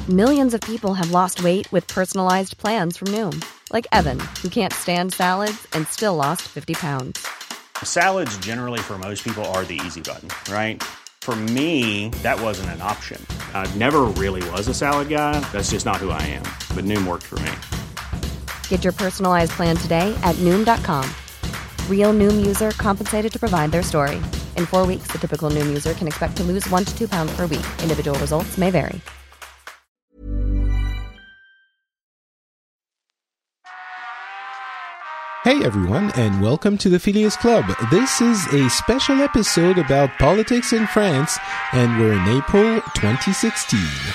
Millions of people have lost weight with personalized plans from Noom. Like Evan, who can't stand salads and still lost 50 pounds. Salads generally for most people are the easy button, right? For me, that wasn't an option. I never really was a salad guy. That's just not who I am. But Noom worked for me. Get your personalized plan today at Noom.com. Real Noom user compensated to provide their story. In 4 weeks, the typical Noom user can expect to lose 1 to 2 pounds per week. Individual results may vary. Hey everyone, and welcome to the Phileas Club. This is a special episode about politics in France, and we're in April 2016.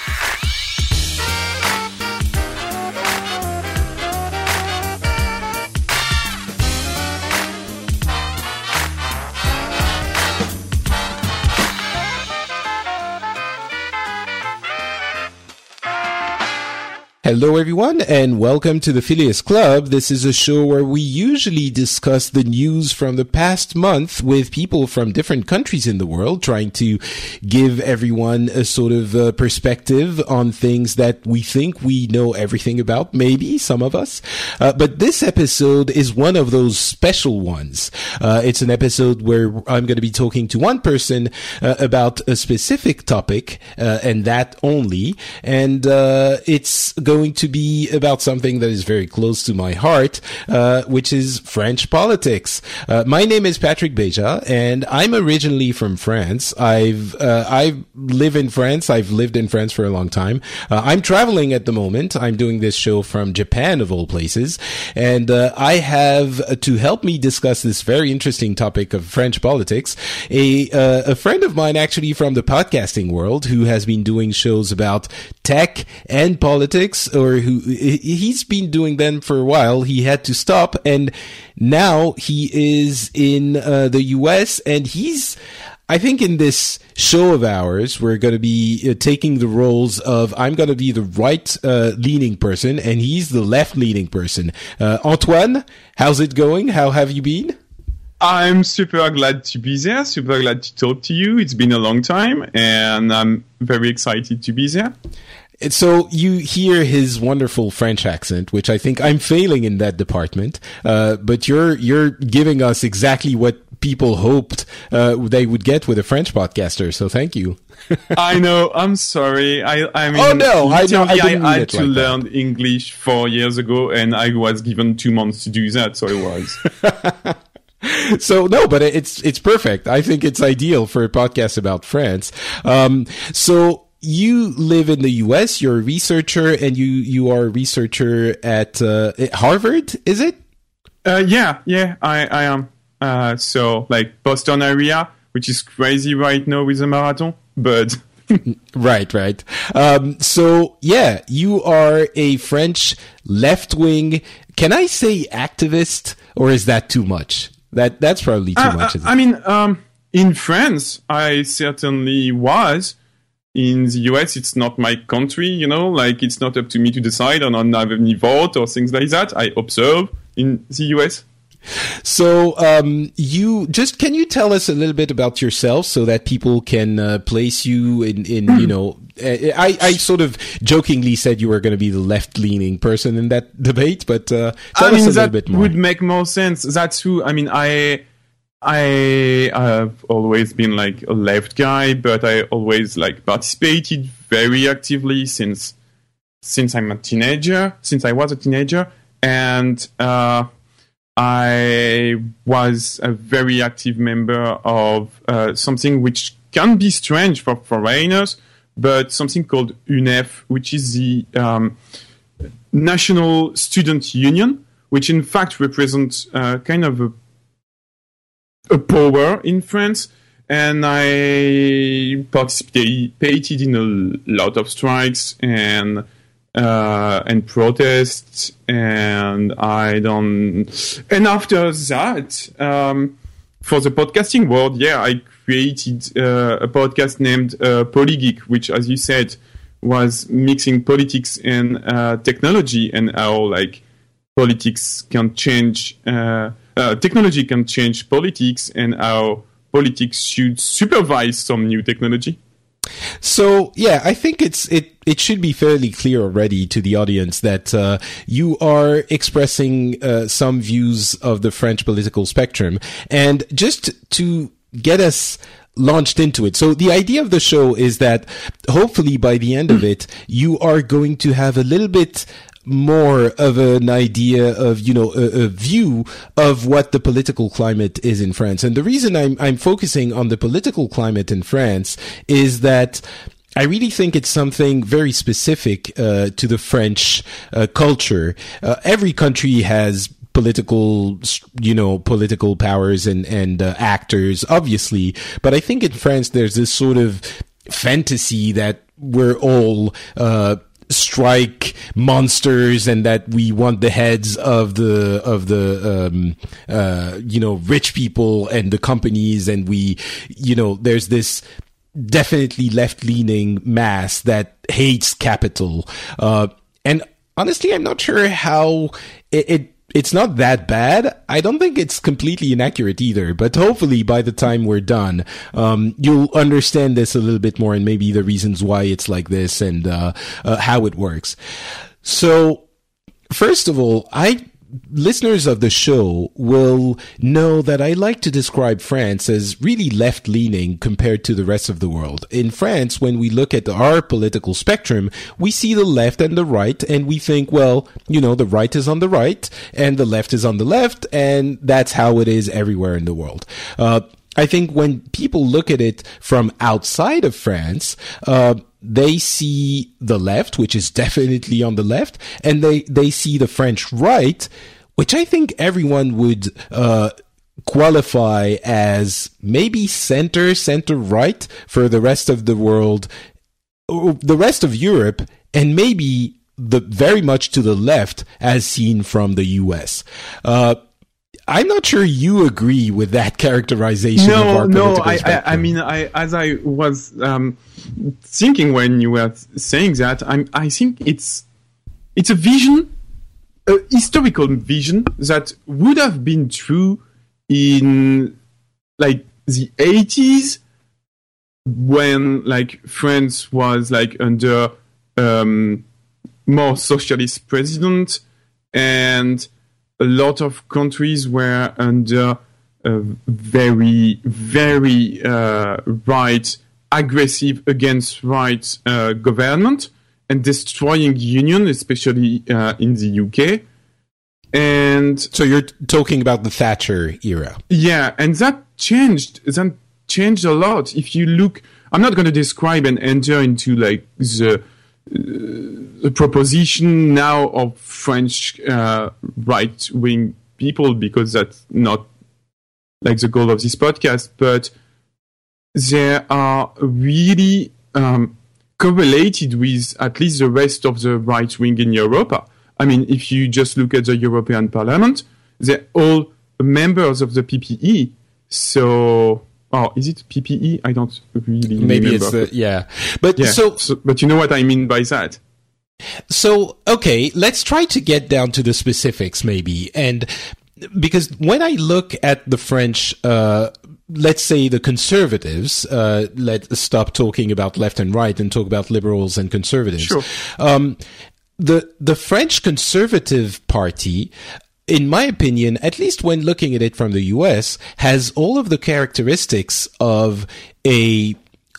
Hello everyone, and welcome to the Phileas Club. This is a show where we usually discuss the news from the past month with people from different countries in the world, trying to give everyone a sort of perspective on things that we think we know everything about, maybe, some of us. But this episode is one of those special ones. It's an episode where I'm going to be talking to one person about a specific topic, and that only. And it's going to be about something that is very close to my heart, which is French politics. My name is Patrick Beja, and I'm originally from France. I live in France. I've lived in France for a long time. I'm traveling at the moment. I'm doing this show from Japan, of all places, and I have, to help me discuss this very interesting topic of French politics, a friend of mine actually from the podcasting world who has been doing shows about tech and politics, or he's been doing them for a while. He had to stop, and now he is in the US, and I think in this show of ours, we're going to be taking the roles of, I'm going to be the right-leaning person, and he's the left-leaning person. Antoine, how's it going? How have you been? I'm super glad to be there, super glad to talk to you. It's been a long time, and I'm very excited to be there. So you hear his wonderful French accent, which I think I'm failing in that department. But you're giving us exactly what people hoped they would get with a French podcaster. So thank you. I know. I'm sorry. I mean, oh no! I had to learn English 4 years ago, and I was given 2 months to do that. So it was. So no, but it's perfect. I think it's ideal for a podcast about France. So you live in the US, you're a researcher, and you are a researcher at Harvard, is it? Yeah, I am. So like Boston area, which is crazy right now with the marathon, but Right. So yeah, you are a French left-wing, can I say activist, or is that too much? That's probably too much. I mean, in France, I certainly was. In the US, it's not my country, like it's not up to me to decide on have any vote or things like that. I observe in the US. So, can you tell us a little bit about yourself so that people can place you in I sort of jokingly said you were going to be the left-leaning person in that debate, but tell us a little bit more. That would make more sense. That's true. I mean, I have always been like a left guy, but I always participated very actively since I was a teenager, and I was a very active member of something which can be strange for foreigners, but something called UNEF, which is the National Student Union, which in fact represents kind of a power in France, and I participated in a lot of strikes and protests, and after that, for the podcasting world, I created a podcast named Polygeek, which, as you said, was mixing politics and technology, and how politics can change. Technology can change politics, and how politics should supervise some new technology. So yeah, I think it should be fairly clear already to the audience that you are expressing some views of the French political spectrum, and just to get us launched into it. So the idea of the show is that hopefully by the end of it, you are going to have a little bit more of an idea of, a view of what the political climate is in France. And the reason I'm focusing on the political climate in France is that I really think it's something very specific to the French culture. Every country has political powers and actors, obviously. But I think in France, there's this sort of fantasy that we're all strike monsters and that we want the heads of the rich people and the companies, and there's this definitely left-leaning mass that hates capital. And honestly, I'm not sure how it's not that bad. I don't think it's completely inaccurate either, but hopefully by the time we're done, you'll understand this a little bit more and maybe the reasons why it's like this and how it works. So, first of all, listeners of the show will know that I like to describe France as really left-leaning compared to the rest of the world. In France, when we look at our political spectrum, we see the left and the right, and we think, well, the right is on the right, and the left is on the left, and that's how it is everywhere in the world. I think when people look at it from outside of France, they see the left, which is definitely on the left, and they see the French right, which I think everyone would qualify as maybe center right for the rest of the world, or the rest of Europe, and maybe very much to the left as seen from the US. I'm not sure you agree with that characterization of our political spectrum. I mean, as I was thinking when you were saying that, I think it's a vision, a historical vision that would have been true in like the 80s when like France was like under more socialist president, and a lot of countries were under a very, very right, aggressive against right government and destroying union, especially in the UK. And so you're talking about the Thatcher era. Yeah, and that changed a lot. If you look, I'm not going to describe and enter into like the proposition now of French right-wing people, because that's not like the goal of this podcast, but they are really correlated with at least the rest of the right wing in Europe. I mean, if you just look at the European Parliament, they're all members of the PPE. So, is it PPE? I don't really Maybe remember. It's yeah. But yeah. But you know what I mean by that. So, okay, let's try to get down to the specifics maybe. And because when I look at the French, let's say the conservatives, let's stop talking about left and right and talk about liberals and conservatives. Sure. The French Conservative Party, in my opinion, at least when looking at it from the US, has all of the characteristics of a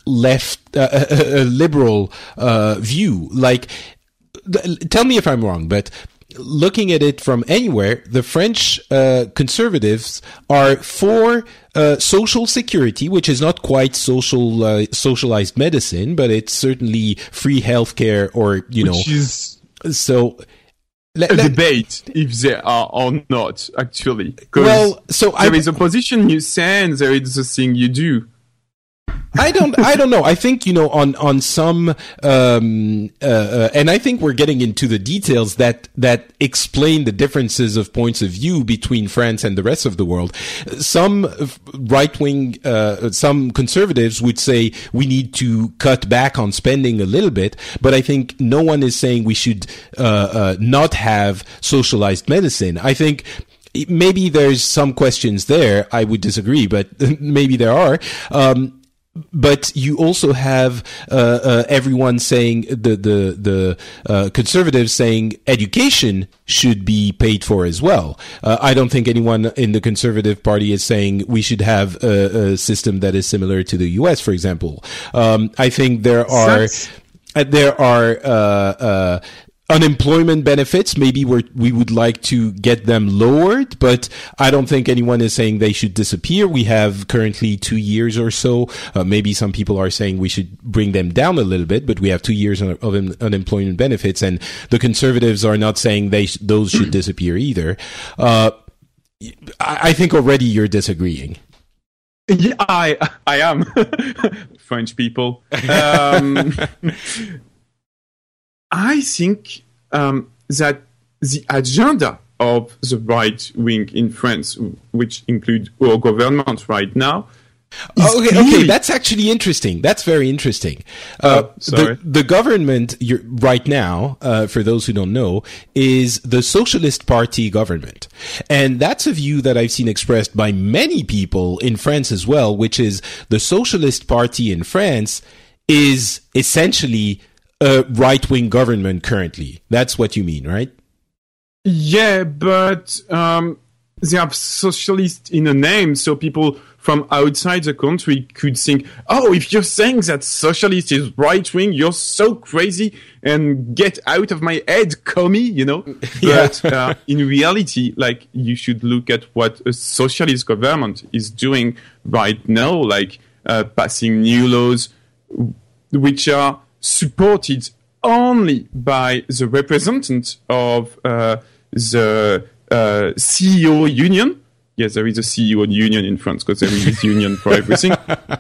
a liberal view. Like, tell me if I'm wrong, but looking at it from anywhere, the French conservatives are for social security, which is not quite socialized medicine, but it's certainly free healthcare, or which is so. A debate if they are or not, actually. Well, so there is a position you say and there is a thing you do. I don't know. I think, on some, and I think we're getting into the details that explain the differences of points of view between France and the rest of the world. Some right-wing, some conservatives would say we need to cut back on spending a little bit, but I think no one is saying we should, not have socialized medicine. I think maybe there's some questions there. I would disagree, but maybe there are. But you also have everyone saying the conservatives saying education should be paid for as well. I don't think anyone in the Conservative Party is saying we should have a system that is similar to the U.S., for example. I think there are unemployment benefits. Maybe we would like to get them lowered, but I don't think anyone is saying they should disappear. We have currently 2 years or so. Maybe some people are saying we should bring them down a little bit, but we have 2 years of unemployment benefits, and the conservatives are not saying those should disappear either. I think already you're disagreeing. Yeah, I am. French people. I think that the agenda of the right wing in France, which includes our government right now, Okay, that's actually interesting. That's very interesting. The government right now, for those who don't know, is the Socialist Party government. And that's a view that I've seen expressed by many people in France as well, which is the Socialist Party in France is essentially a right-wing government currently. That's what you mean, right? Yeah, but they have socialist in a name, so people from outside the country could think, oh, if you're saying that socialist is right-wing, you're so crazy, and get out of my head, commie, you know? Yeah. But in reality, like, you should look at what a socialist government is doing right now, like passing new laws which are supported only by the representatives of the CEO union. Yes, there is a CEO union in France because there is this union for everything.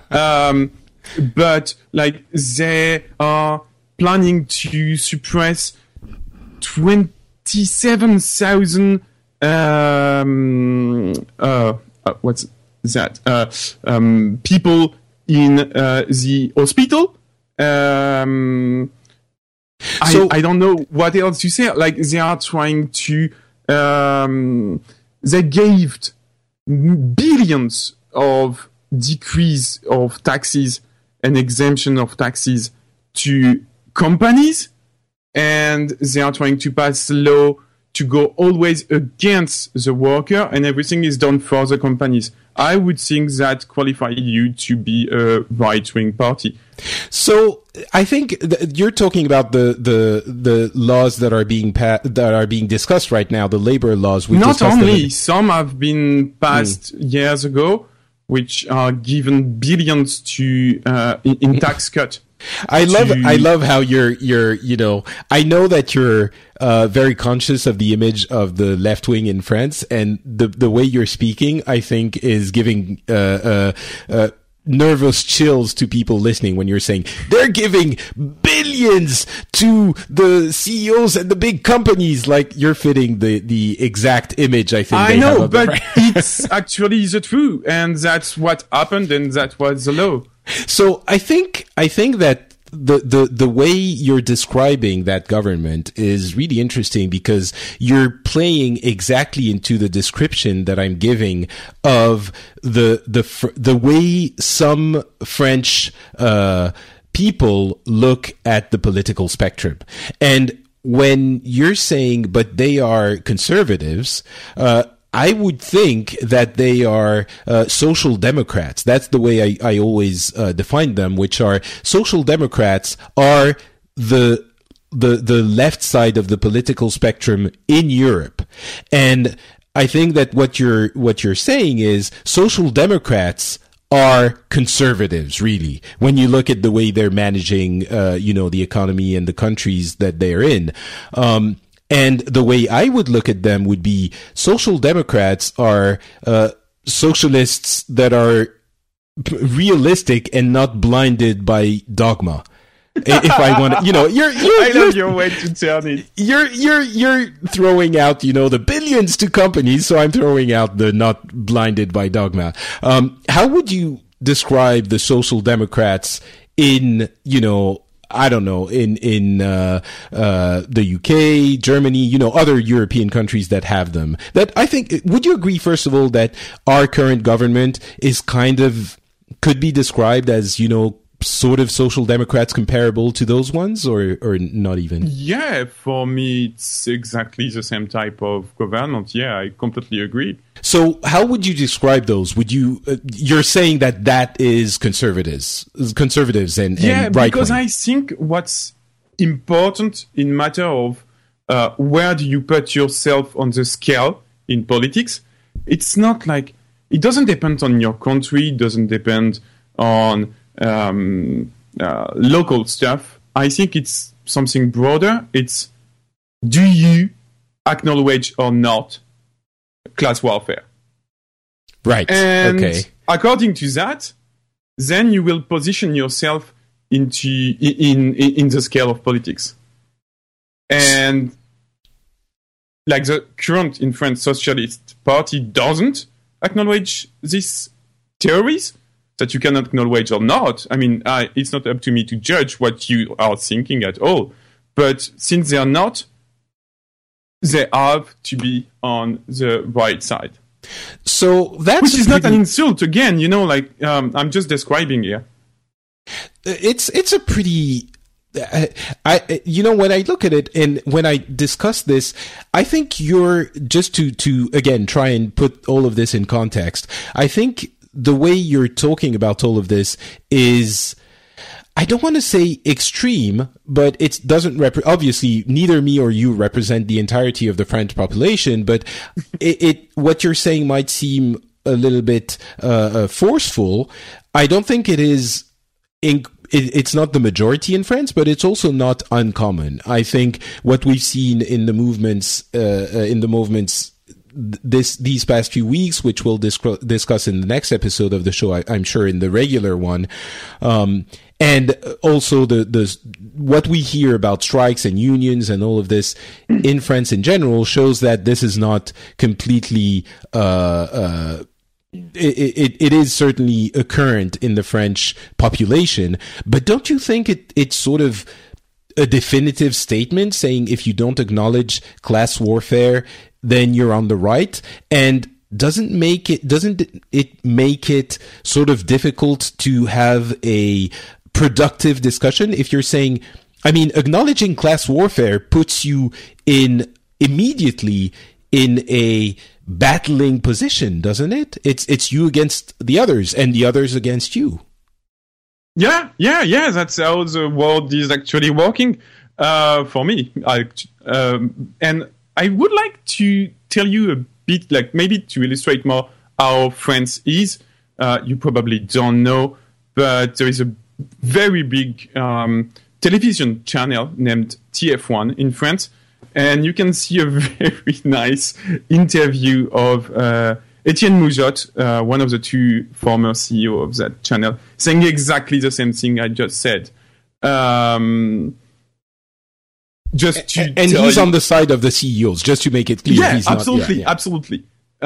But like they are planning to suppress 27,000 what's that? People in the hospital. I don't know what else to say. Like they are trying to. They gave billions of decrease of taxes and exemption of taxes to companies, and they are trying to pass law to go always against the worker, and everything is done for the companies. I would think that qualify you to be a right-wing party. So I think you're talking about the laws that are being discussed right now, the labor laws. Not only, some have been passed years ago, which are given billions to in tax cut. I love how you're I know that you're very conscious of the image of the left wing in France, and the way you're speaking, I think, is giving nervous chills to people listening when you're saying they're giving billions to the CEOs and the big companies. Like, you're fitting the exact image I think. I know, but it's actually the truth, and that's what happened, and that was the law. So I think that the way you're describing that government is really interesting, because you're playing exactly into the description that I'm giving of the way some French people look at the political spectrum. And when you're saying, but they are conservatives, I would think that they are social democrats. That's the way I always define them, which are social democrats are the left side of the political spectrum in Europe. And I think that what you're saying is social democrats are conservatives, really, when you look at the way they're managing the economy and the countries that they're in. And the way I would look at them would be social democrats are socialists that are realistic and not blinded by dogma. If I want to, I love your way to turn it. You're throwing out, the billions to companies, so I'm throwing out the not blinded by dogma. How would you describe the social democrats in, I don't know, in the UK, Germany, other European countries that have them? That I think, would you agree, first of all, that our current government is kind of could be described as, sort of social democrats comparable to those ones, or not even? Yeah, for me, it's exactly the same type of government. Yeah, I completely agree. So how would you describe those? Would you, you're saying that is conservatives and right-wing? Because I think what's important in matter of where do you put yourself on the scale in politics, it's not like, it doesn't depend on your country, it doesn't depend on local stuff. I think it's something broader. It's, do you acknowledge or not class warfare? Right. And okay. According to that, then you will position yourself in the scale of politics. And like the current in France Socialist Party doesn't acknowledge these theories that you can acknowledge or not. I mean, it's not up to me to judge what you are thinking at all. But since they are not, they have to be on the right side. So that's which is not an insult. Again, I'm just describing here. It's a pretty. When I look at it and when I discuss this, I think you're just to again try and put all of this in context. I think the way you're talking about all of this is, I don't want to say extreme, but it doesn't obviously neither me or you represent the entirety of the French population, but what you're saying might seem a little bit forceful. I don't think it is. It's not the majority in France, but it's also not uncommon. I think what we've seen in the movements, these past few weeks, which we'll discuss in the next episode of the show, I'm sure in the regular one, and also the what we hear about strikes and unions and all of this in France in general shows that this is not completely. It is certainly occurrent in the French population, but don't you think it's sort of a definitive statement saying if you don't acknowledge class warfare, then you're on the right? And doesn't it make it sort of difficult to have a productive discussion if you're saying, I mean, acknowledging class warfare puts you immediately in a battling position, doesn't it? It's you against the others and the others against you. Yeah. That's how the world is actually working for me. And I would like to tell you a bit, like maybe to illustrate more how France is. You probably don't know, but there is a very big television channel named TF1 in France. And you can see a very nice interview of Etienne Moujotte, one of the two former CEO of that channel, saying exactly the same thing I just said. And he's on the side of the CEOs, just to make it clear. Yeah, he's absolutely, not, absolutely.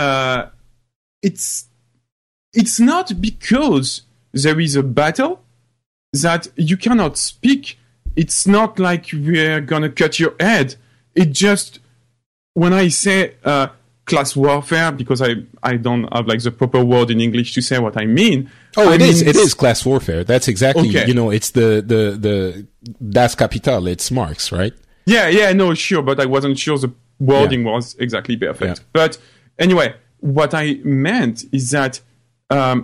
It's not because there is a battle that you cannot speak. It's not like we're gonna cut your head. It just, when I say class warfare, because I don't have like the proper word in English to say what I mean. Oh, it is class warfare. That's exactly, okay. It's the Das Kapital, it's Marx, right? Yeah, no, sure, but I wasn't sure the wording was exactly perfect. Yeah. But anyway, what I meant is that when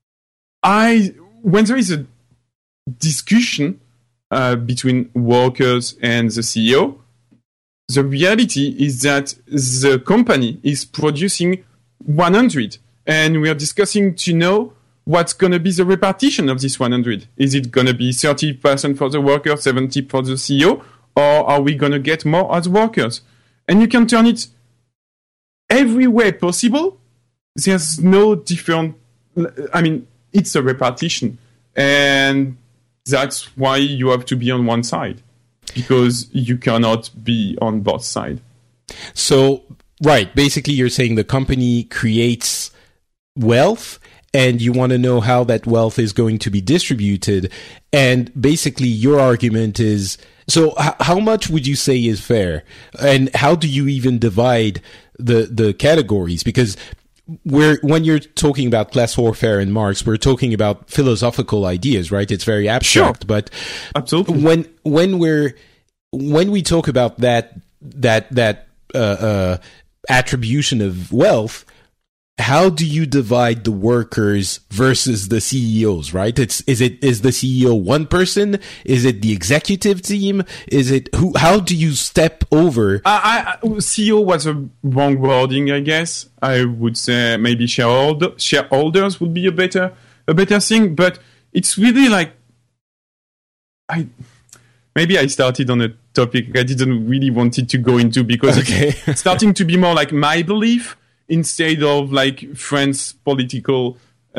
there is a discussion between workers and the CEO, the reality is that the company is producing 100, and we are discussing to know what's going to be the repartition of this 100. Is it going to be 30% for the worker, 70% for the CEO, or are we going to get more as workers? And you can turn it every way possible. There's no different. I mean, it's a repartition, and that's why you have to be on one side. Because you cannot be on both sides. So, right, basically you're saying the company creates wealth and you want to know how that wealth is going to be distributed. And basically your argument is, so how much would you say is fair? And how do you even divide the categories? Because when you're talking about class warfare and Marx, we're talking about philosophical ideas, right? It's very abstract, sure. But absolutely, when we talk about that attribution of wealth, how do you divide the workers versus the CEOs, right? Is the CEO one person? Is it the executive team? How do you step over? CEO was a wrong wording, I guess. I would say maybe shareholders would be a better thing, but it's really like, maybe I started on a topic I didn't really want it to go into, because it's starting to be more like my belief instead of like France's political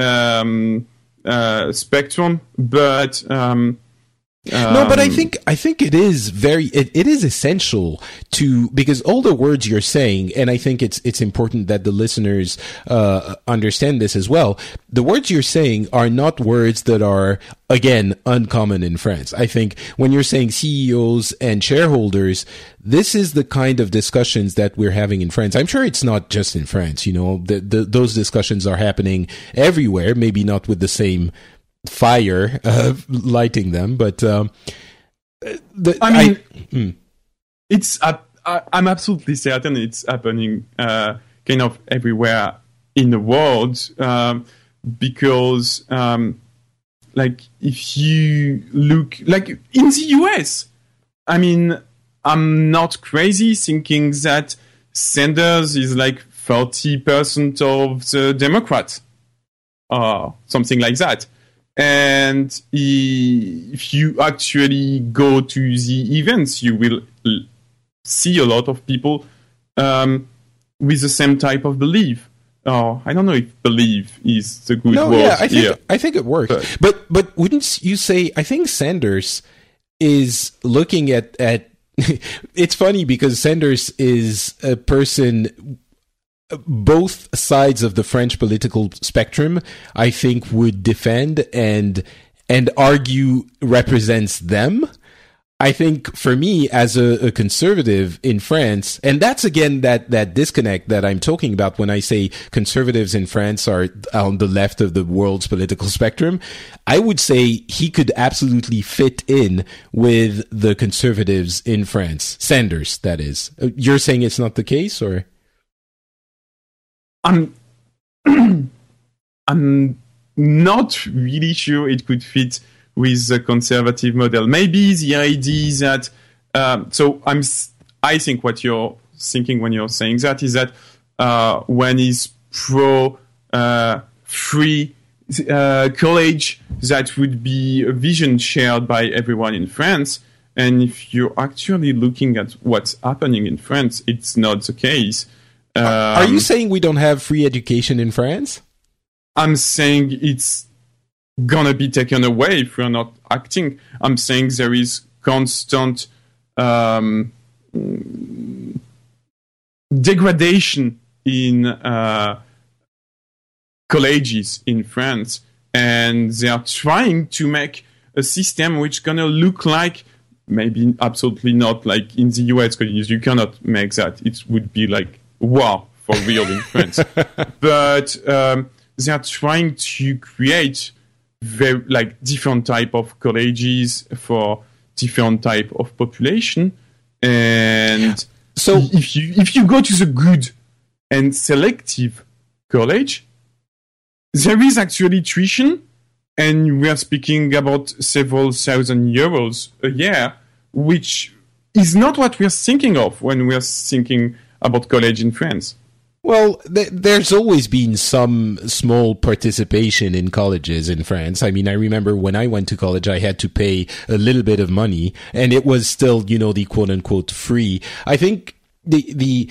spectrum. But no, but I think it is it is essential because all the words you're saying, and I think it's important that the listeners understand this as well. The words you're saying are not words that are, again, uncommon in France. I think when you're saying CEOs and shareholders, this is the kind of discussions that we're having in France. I'm sure it's not just in France. Those discussions are happening everywhere, maybe not with the same fire lighting them, but it's I'm absolutely certain it's happening kind of everywhere in the world, because like if you look like in the US, I mean, I'm not crazy thinking that Sanders is like 30% of the Democrats or something like that. And if you actually go to the events, you will see a lot of people with the same type of belief. Oh, I don't know if belief is the good word. Yeah, I think it works. But wouldn't you say? I think Sanders is looking at. It's funny because Sanders is a person. Both sides of the French political spectrum, I think, would defend and argue represents them. I think for me, as a conservative in France, and that's again that disconnect that I'm talking about when I say conservatives in France are on the left of the world's political spectrum, I would say he could absolutely fit in with the conservatives in France. Sanders, that is. You're saying it's not the case, or? I'm not really sure it could fit with the conservative model. Maybe the idea that I think what you're thinking when you're saying that is that when he's pro free college, that would be a vision shared by everyone in France. And if you're actually looking at what's happening in France, it's not the case. Are you saying we don't have free education in France? I'm saying it's gonna be taken away if we're not acting. I'm saying there is constant degradation in colleges in France, and they are trying to make a system which gonna look like, maybe absolutely not like in the US, because you cannot make that. It would be like war for real in France. But they are trying to create very like different type of colleges for different type of population. And so if you go to the good and selective college, there is actually tuition, and we are speaking about several thousand euros a year, which is not what we are thinking of when we are thinking about college in France. Well, there's always been some small participation in colleges in France. I mean, I remember when I went to college, I had to pay a little bit of money, and it was still, the quote unquote free. I think the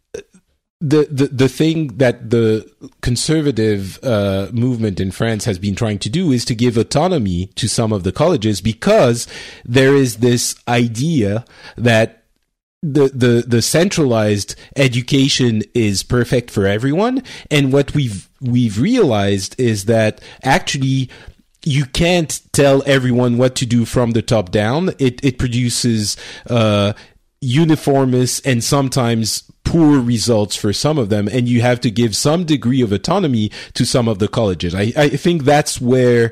thing that the conservative movement in France has been trying to do is to give autonomy to some of the colleges, because there is this idea that the centralized education is perfect for everyone. And what we've realized is that actually you can't tell everyone what to do from the top down. It produces uniformist and sometimes poor results for some of them, and you have to give some degree of autonomy to some of the colleges. I think that's where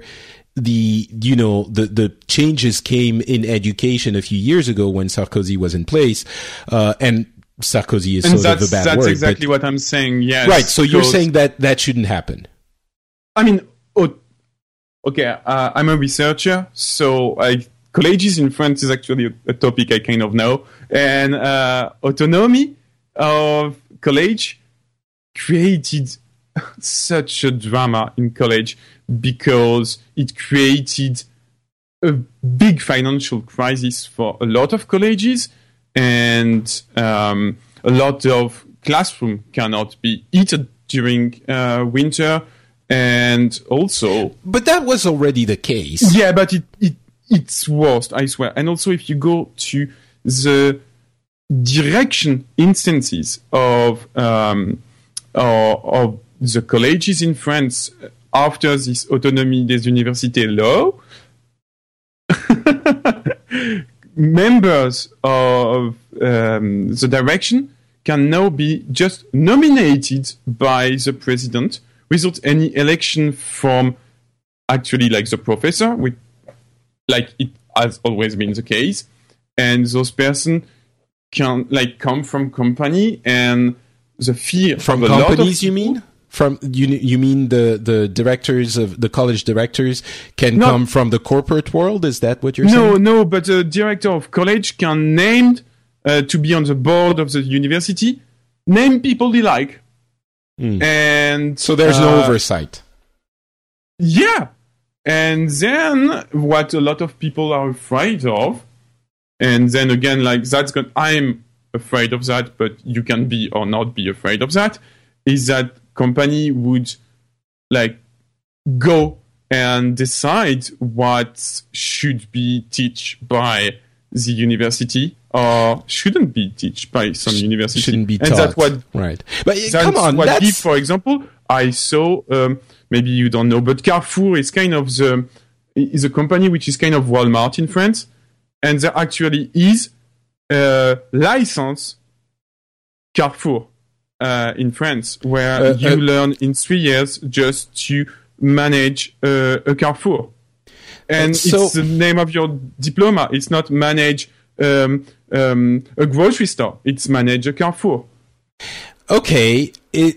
the changes came in education a few years ago when Sarkozy was in place, and Sarkozy is sort of a bad word. That's exactly what I'm saying. Yes, right. So you're saying that shouldn't happen. I mean, okay. I'm a researcher, so colleges in France is actually a topic I kind of know, and autonomy of college created such a drama in college because it created a big financial crisis for a lot of colleges, and a lot of classroom cannot be heated during winter, and also... But that was already the case. Yeah, but it's worse, I swear. And also if you go to the direction instances of the colleges in France after this autonomie des universités law, members of the direction can now be just nominated by the president without any election from actually like the professor, like it has always been the case. And those persons can like come from company, and the fear from of companies, you mean? From you mean the directors of the college directors can come from the corporate world? Is that what you're saying? No, but the director of college can named to be on the board of the university, name people they like. And so there's no oversight. Yeah. And then what a lot of people are afraid of, and then again, like I'm afraid of that, but you can be or not be afraid of that, is that company would like go and decide what should be taught by the university or shouldn't be taught by some university. Shouldn't be and taught. That's what, right. But come on, if, for example, I saw, maybe you don't know, but Carrefour is kind of is a company which is kind of Walmart in France, and there actually is a license Carrefour in France, where you learn in 3 years just to manage a Carrefour. And it's the name of your diploma. It's not manage a grocery store. It's manage a Carrefour. Okay.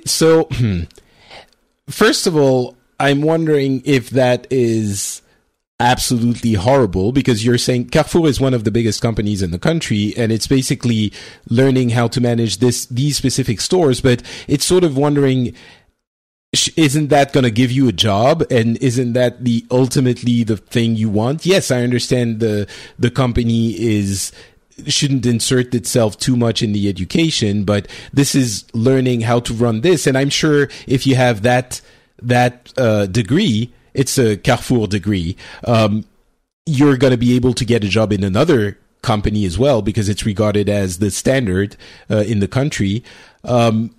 First of all, I'm wondering if that is absolutely horrible, because you're saying Carrefour is one of the biggest companies in the country, and it's basically learning how to manage these specific stores. But it's sort of wondering, isn't that going to give you a job, and isn't that ultimately the thing you want? Yes, I understand the company shouldn't insert itself too much in the education, but this is learning how to run this. And I'm sure if you have that degree, it's a Carrefour degree, you're going to be able to get a job in another company as well, because it's regarded as the standard in the country. And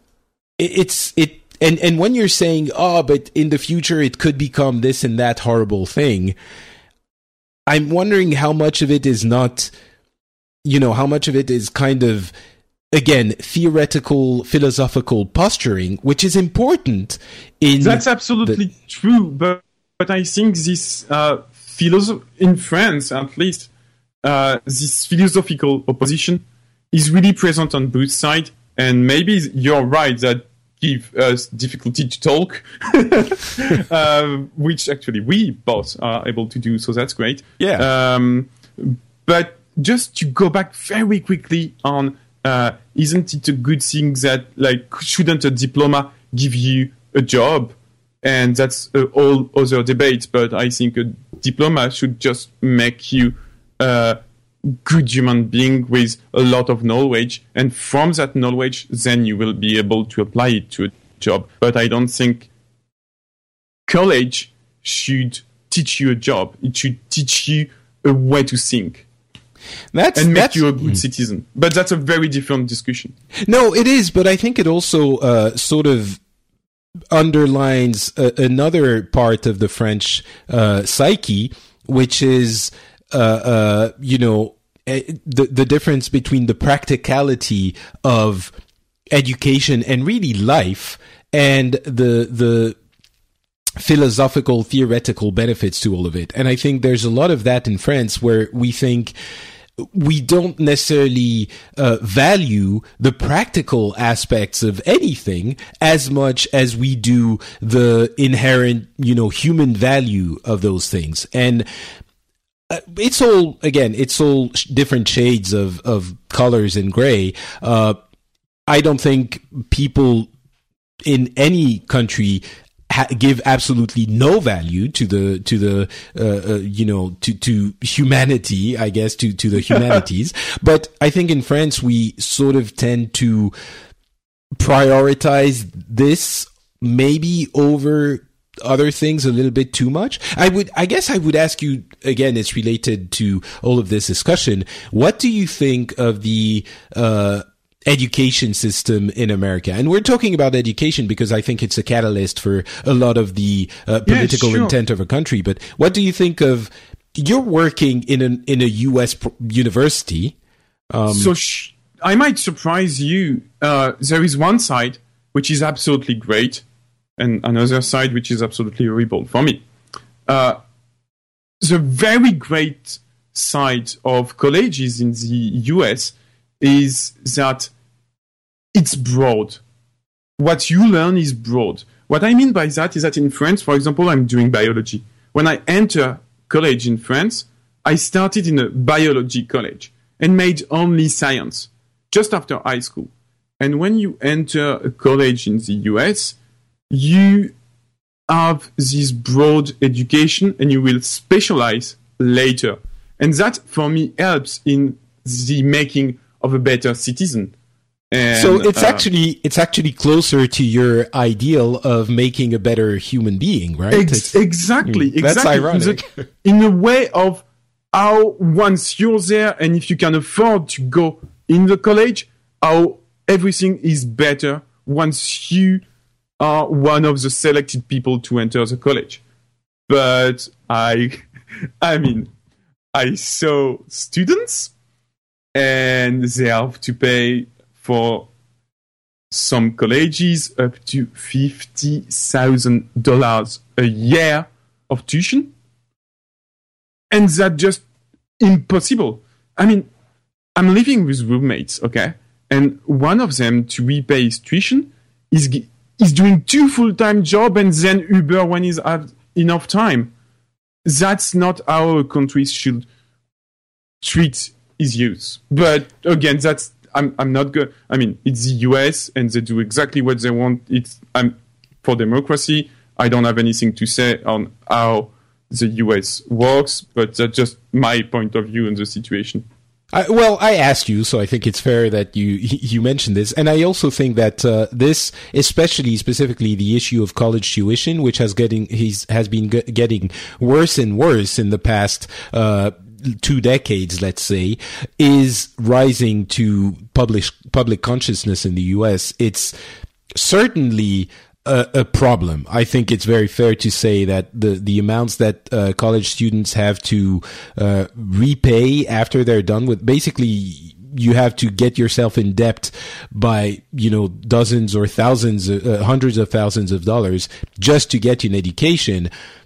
when you're saying, but in the future it could become this and that horrible thing, I'm wondering how much of it is not, how much of it is kind of, again, theoretical, philosophical posturing, which is important. That's absolutely true, but I think this philosophy in France, at least, this philosophical opposition is really present on both sides, and maybe you're right that give us difficulty to talk, which actually we both are able to do, so that's great. Yeah. But just to go back very quickly on, isn't it a good thing that, like, shouldn't a diploma give you a job? And that's a whole other debate, but I think a diploma should just make you a good human being with a lot of knowledge, and from that knowledge, then you will be able to apply it to a job. But I don't think college should teach you a job. It should teach you a way to think. And make you a good citizen. But that's a very different discussion. No, it is, but I think it also sort of underlines another part of the French psyche, which is the difference between the practicality of education and really life and the philosophical, theoretical benefits to all of it. And I think there's a lot of that in France where we think we don't necessarily value the practical aspects of anything as much as we do the inherent, human value of those things. And it's all different shades of colors and gray. I don't think people in any country give absolutely no value to the humanity, I guess, to the humanities. But I think in France we sort of tend to prioritize this maybe over other things a little bit too much. I guess I would ask you again, it's related to all of this discussion. What do you think of the education system in America? And we're talking about education because I think it's a catalyst for a lot of the political intent of a country. But what do you think of, you're working in a U.S. university. I might surprise you. There is one side which is absolutely great and another side which is absolutely horrible for me. The very great side of colleges in the US is that it's broad. What you learn is broad. What I mean by that is that in France, for example, I'm doing biology. When I enter college in France, I started in a biology college and made only science just after high school. And when you enter a college in the US, you have this broad education and you will specialize later. And that, for me, helps in the making of a better citizen. And, so it's actually closer to your ideal of making a better human being, right? Exactly. That's ironic. In a way of how once you're there and if you can afford to go in the college, how everything is better once you are one of the selected people to enter the college. But I saw students and they have to pay for some colleges up to $50,000 a year of tuition. And that's just impossible. I mean, I'm living with roommates, okay? And one of them, to repay his tuition, is doing 2 full-time jobs and then Uber when he's have enough time. That's not how a country should treat his youth. But again, I'm not good. I mean, it's the US and they do exactly what they want. I'm for democracy. I don't have anything to say on how the US works, but that's just my point of view on the situation. I asked you, so I think it's fair that you mentioned this. And I also think that this, specifically the issue of college tuition, which has been getting worse and worse in the past 2 decades, let's say, is rising to public consciousness in the US. It's certainly a problem. I think it's very fair to say that the amounts that college students have to repay after they're done with, basically you have to get yourself in debt by, dozens or thousands, hundreds of thousands of dollars just to get an education.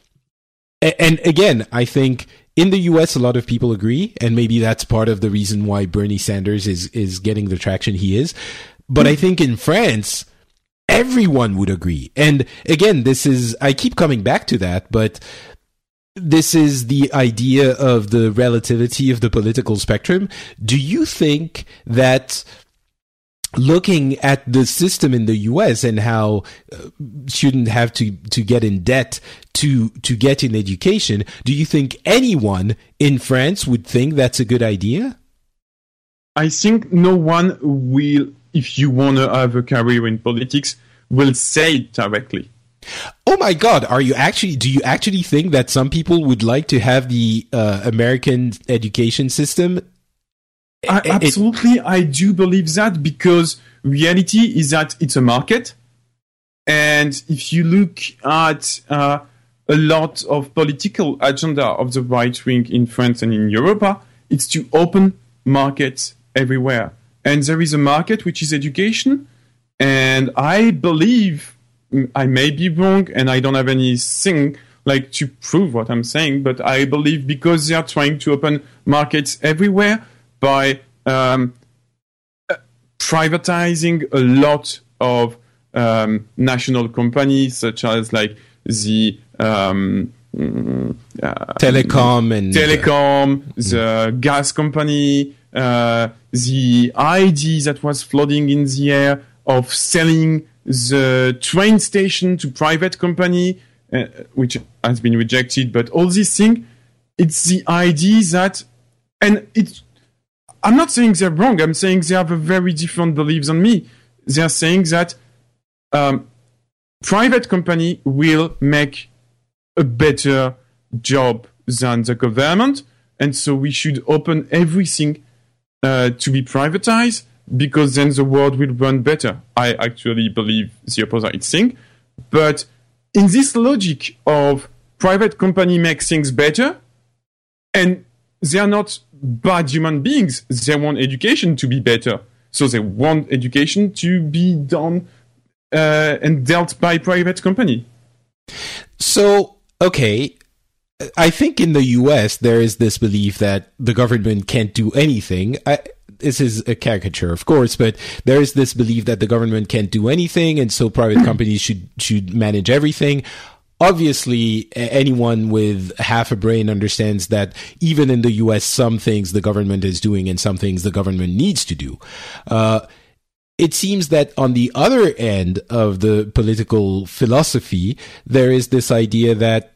And again, I think in the US, a lot of people agree, and maybe that's part of the reason why Bernie Sanders is getting the traction he is. But I think in France, everyone would agree. And again, I keep coming back to that, but this is the idea of the relativity of the political spectrum. Do you think that looking at the system in the US and how students have to get in debt to get an education, do you think anyone in France would think that's a good idea? I think no one will, if you want to have a career in politics, will say it directly. Oh my God! Do you actually think that some people would like to have the American education system? Absolutely, I do believe that, because reality is that it's a market. And if you look at a lot of political agenda of the right wing in France and in Europe, it's to open markets everywhere. And there is a market which is education. And I believe, I may be wrong, and I don't have anything like to prove what I'm saying, but I believe because they are trying to open markets everywhere by privatizing a lot of national companies, such as like the telecom, the gas company, the idea that was floating in the air of selling the train station to private company, which has been rejected. But all these things, it's the idea that, and it's, I'm not saying they're wrong. I'm saying they have a very different beliefs than me. They are saying that private company will make a better job than the government, and so we should open everything to be privatized, because then the world will run better. I actually believe the opposite thing. But in this logic of private company make things better, and they are not bad human beings, they want education to be better. So they want education to be done and dealt by private company. So, okay, I think in the US there is this belief that the government can't do anything. This is a caricature, of course, but there is this belief that the government can't do anything, and so private companies should manage everything. Obviously, anyone with half a brain understands that even in the US, some things the government is doing and some things the government needs to do. It seems that on the other end of the political philosophy, there is this idea that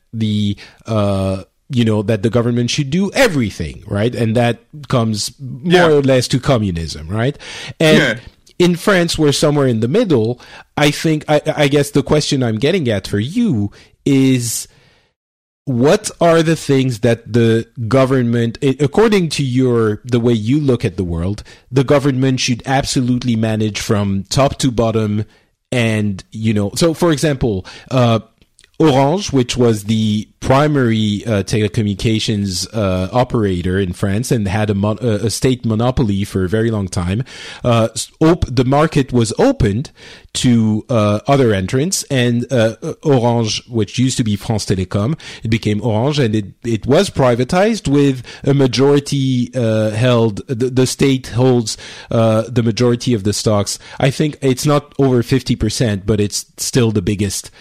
that the government should do everything, right? And that comes more or less to communism, right? And in France, we're somewhere in the middle. I think, I guess the question I'm getting at for you is, what are the things that the government, according to the way you look at the world, the government should absolutely manage from top to bottom? And, so for example, Orange, which was the primary telecommunications operator in France and had a state monopoly for a very long time, the market was opened to other entrants, and Orange, which used to be France Télécom, it became Orange, and it was privatized with a majority held. The state holds the majority of the stocks. I think it's not over 50%, but it's still the biggest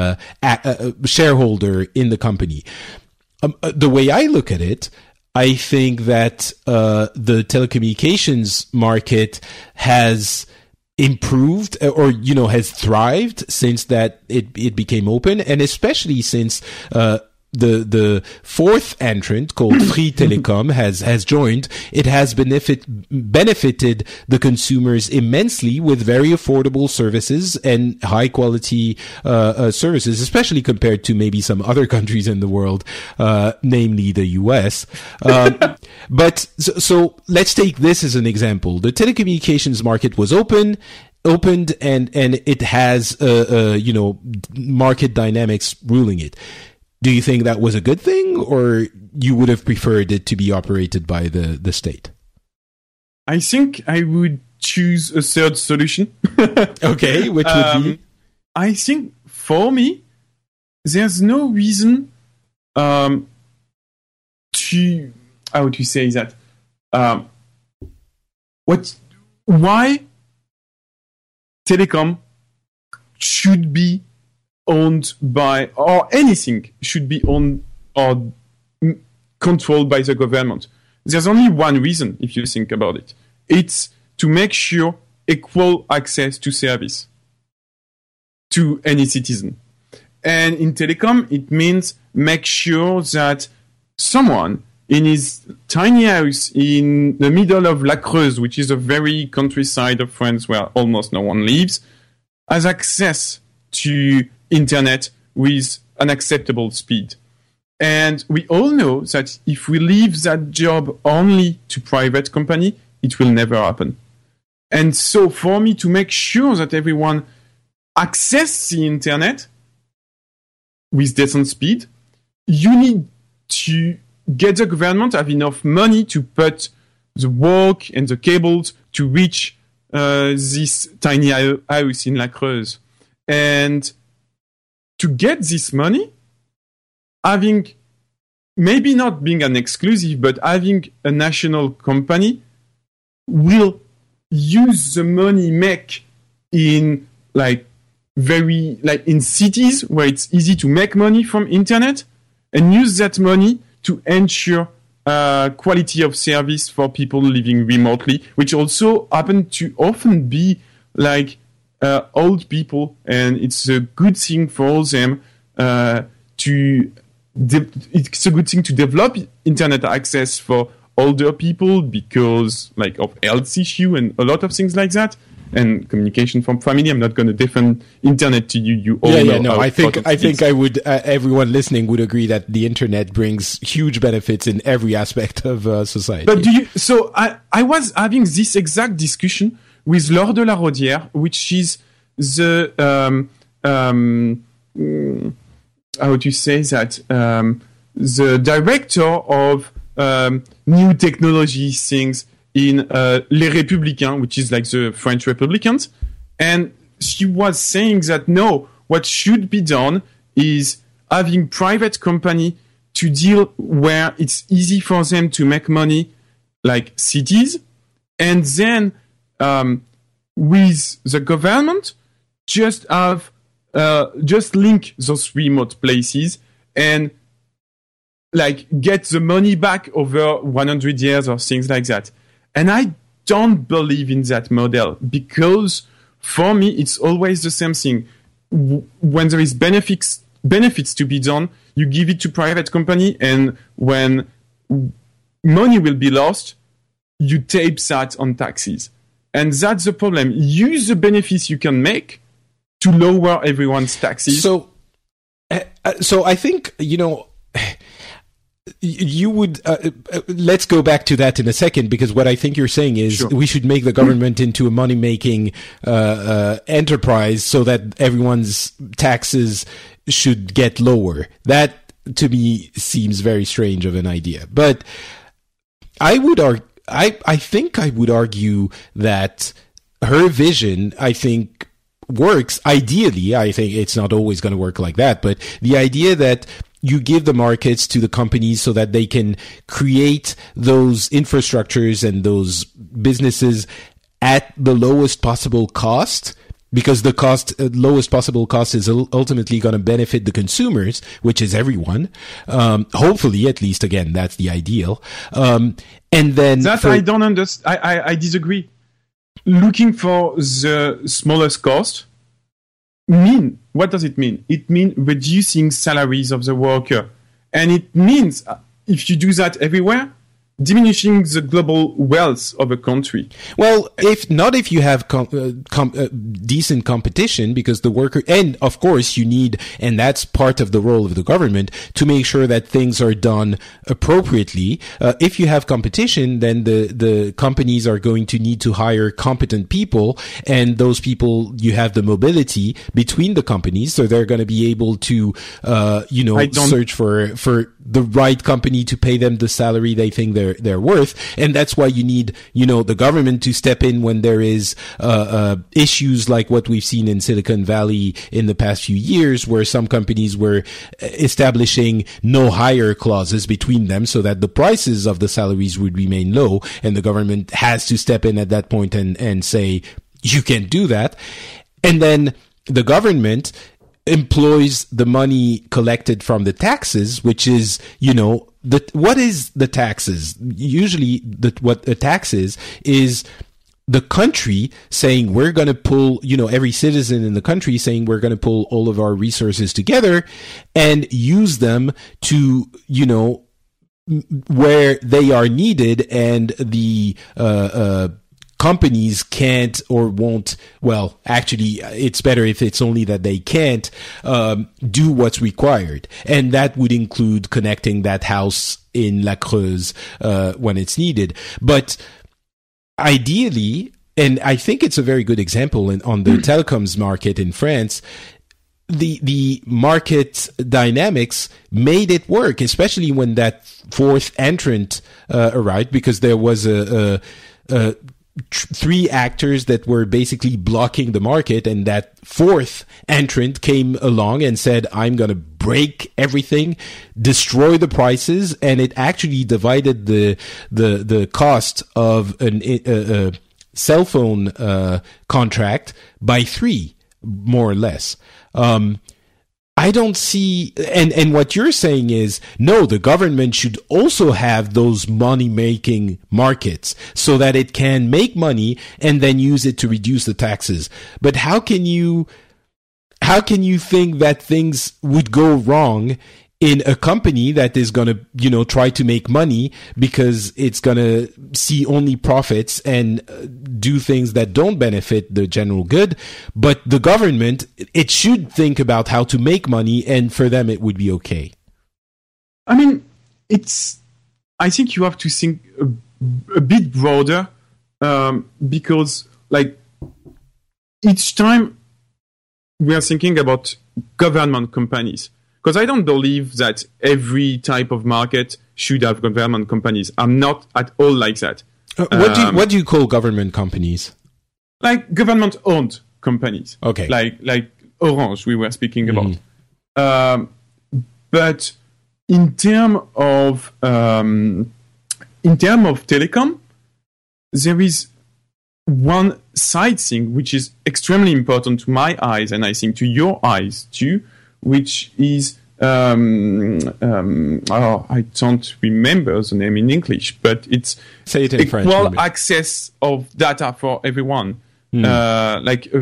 shareholder in the company. The way I look at it, I think that the telecommunications market has improved or has thrived since that it became open, and especially since the fourth entrant called Free Telecom has joined. It has benefited the consumers immensely with very affordable services and high quality services, especially compared to maybe some other countries in the world, namely the US. But so let's take this as an example. The telecommunications market was opened and it has market dynamics ruling it. Do you think that was a good thing, or you would have preferred it to be operated by the state? I think I would choose a third solution. Okay, which would be? I think for me, there's no reason how to say that? Why telecom should be owned by, or anything should be owned or controlled by the government. There's only one reason, if you think about it. It's to make sure equal access to service to any citizen. And in telecom, it means make sure that someone in his tiny house in the middle of La Creuse, which is a very countryside of France where almost no one lives, has access to internet with an acceptable speed. And we all know that if we leave that job only to private company, it will never happen. And so for me to make sure that everyone access the internet with decent speed, you need to get the government have enough money to put the work and the cables to reach this tiny house in La Creuse. And to get this money, having, maybe not being an exclusive, but having a national company will use the money make in in cities where it's easy to make money from internet, and use that money to ensure quality of service for people living remotely, which also happen to often be old people, and it's a good thing for them it's a good thing to develop internet access for older people because of health issue and a lot of things like that. And communication from family. I'm not going to defend internet to you. You all know. No. I think I would. Everyone listening would agree that the internet brings huge benefits in every aspect of society. But So I was having this exact discussion with Laure de la Rodière, which is the how do you say that? The director of new technology things in Les Républicains, which is the French Republicans. And she was saying that no, what should be done is having private company to deal where it's easy for them to make money, like cities, and then with the government, just link those remote places and get the money back over 100 years or things like that. And I don't believe in that model because for me, it's always the same thing. When there is benefits to be done, you give it to private company, and when money will be lost, you tape that on taxes. And that's the problem. Use the benefits you can make to lower everyone's taxes. So I think, you would let's go back to that in a second, because what I think you're saying is we should make the government into a money-making enterprise so that everyone's taxes should get lower. That to me seems very strange of an idea. But I would I think I would argue that her vision, I think, works ideally. I think it's not always going to work like that, but the idea that you give the markets to the companies so that they can create those infrastructures and those businesses at the lowest possible cost, because the lowest possible cost is ultimately going to benefit the consumers, which is everyone. Hopefully, at least, again, that's the ideal. And then I don't understand. I disagree. Looking for the smallest cost what does it mean? It means reducing salaries of the worker. And it means, if you do that everywhere, diminishing the global wealth of a country. Well, if you have decent competition, because the worker, and of course you need, and that's part of the role of the government, to make sure that things are done appropriately. If you have competition, then the companies are going to need to hire competent people, and those people, you have the mobility between the companies, so they're going to be able to, search for the right company to pay them the salary they think they're worth. And that's why you need, the government to step in when there is issues like what we've seen in Silicon Valley in the past few years, where some companies were establishing no hire clauses between them so that the prices of the salaries would remain low, and the government has to step in at that point and say, you can't do that. And then the government employs the money collected from the taxes, which is, what is the taxes? Usually what the tax is the country saying we're going to pull, every citizen in the country saying we're going to pull all of our resources together and use them to, where they are needed, and the, companies can't or won't, well, actually, it's better if it's only that they can't do what's required. And that would include connecting that house in La Creuse when it's needed. But ideally, and I think it's a very good example on the telecoms market in France, the market dynamics made it work, especially when that fourth entrant arrived, because there was three actors that were basically blocking the market, and that fourth entrant came along and said, I'm going to break everything, destroy the prices, and it actually divided the cost of a cell phone contract by three, more or less. I don't see, and what you're saying is, no, the government should also have those money-making markets so that it can make money and then use it to reduce the taxes. But how can you think that things would go wrong in a company that is going to, try to make money because it's going to see only profits and do things that don't benefit the general good? But the government, it should think about how to make money, and for them it would be okay. I mean, I think you have to think a bit broader, because like each time we are thinking about government companies, because I don't believe that every type of market should have government companies. I'm not at all like that. What do you call government companies? Like government-owned companies. Okay. Like Orange, we were speaking about. But in terms of telecom, there is one side thing which is extremely important to my eyes, and I think to your eyes too, which is I don't remember the name in English, but it's say it in equal French. Maybe. Access of data for everyone. Yeah.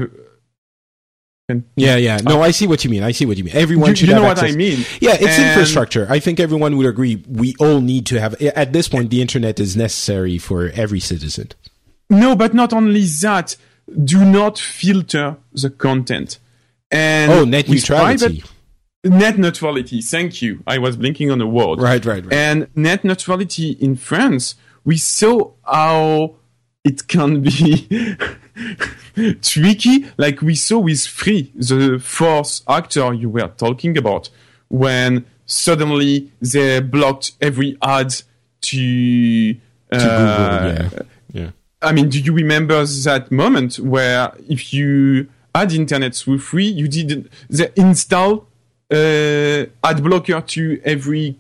No, I see what you mean. Everyone should have access. What I mean? Yeah, it's infrastructure. I think everyone would agree. We all need to have. At this point, the internet is necessary for every citizen. No, but not only that. Do not filter the content. And net neutrality. Net neutrality. Thank you. I was blinking on a word. Right. And net neutrality in France, we saw how it can be tricky. Like we saw with Free, the fourth actor you were talking about, when suddenly they blocked every ad to Google. Yeah. I mean, do you remember that moment where if you had internet through Free, you did they install ad blocker to every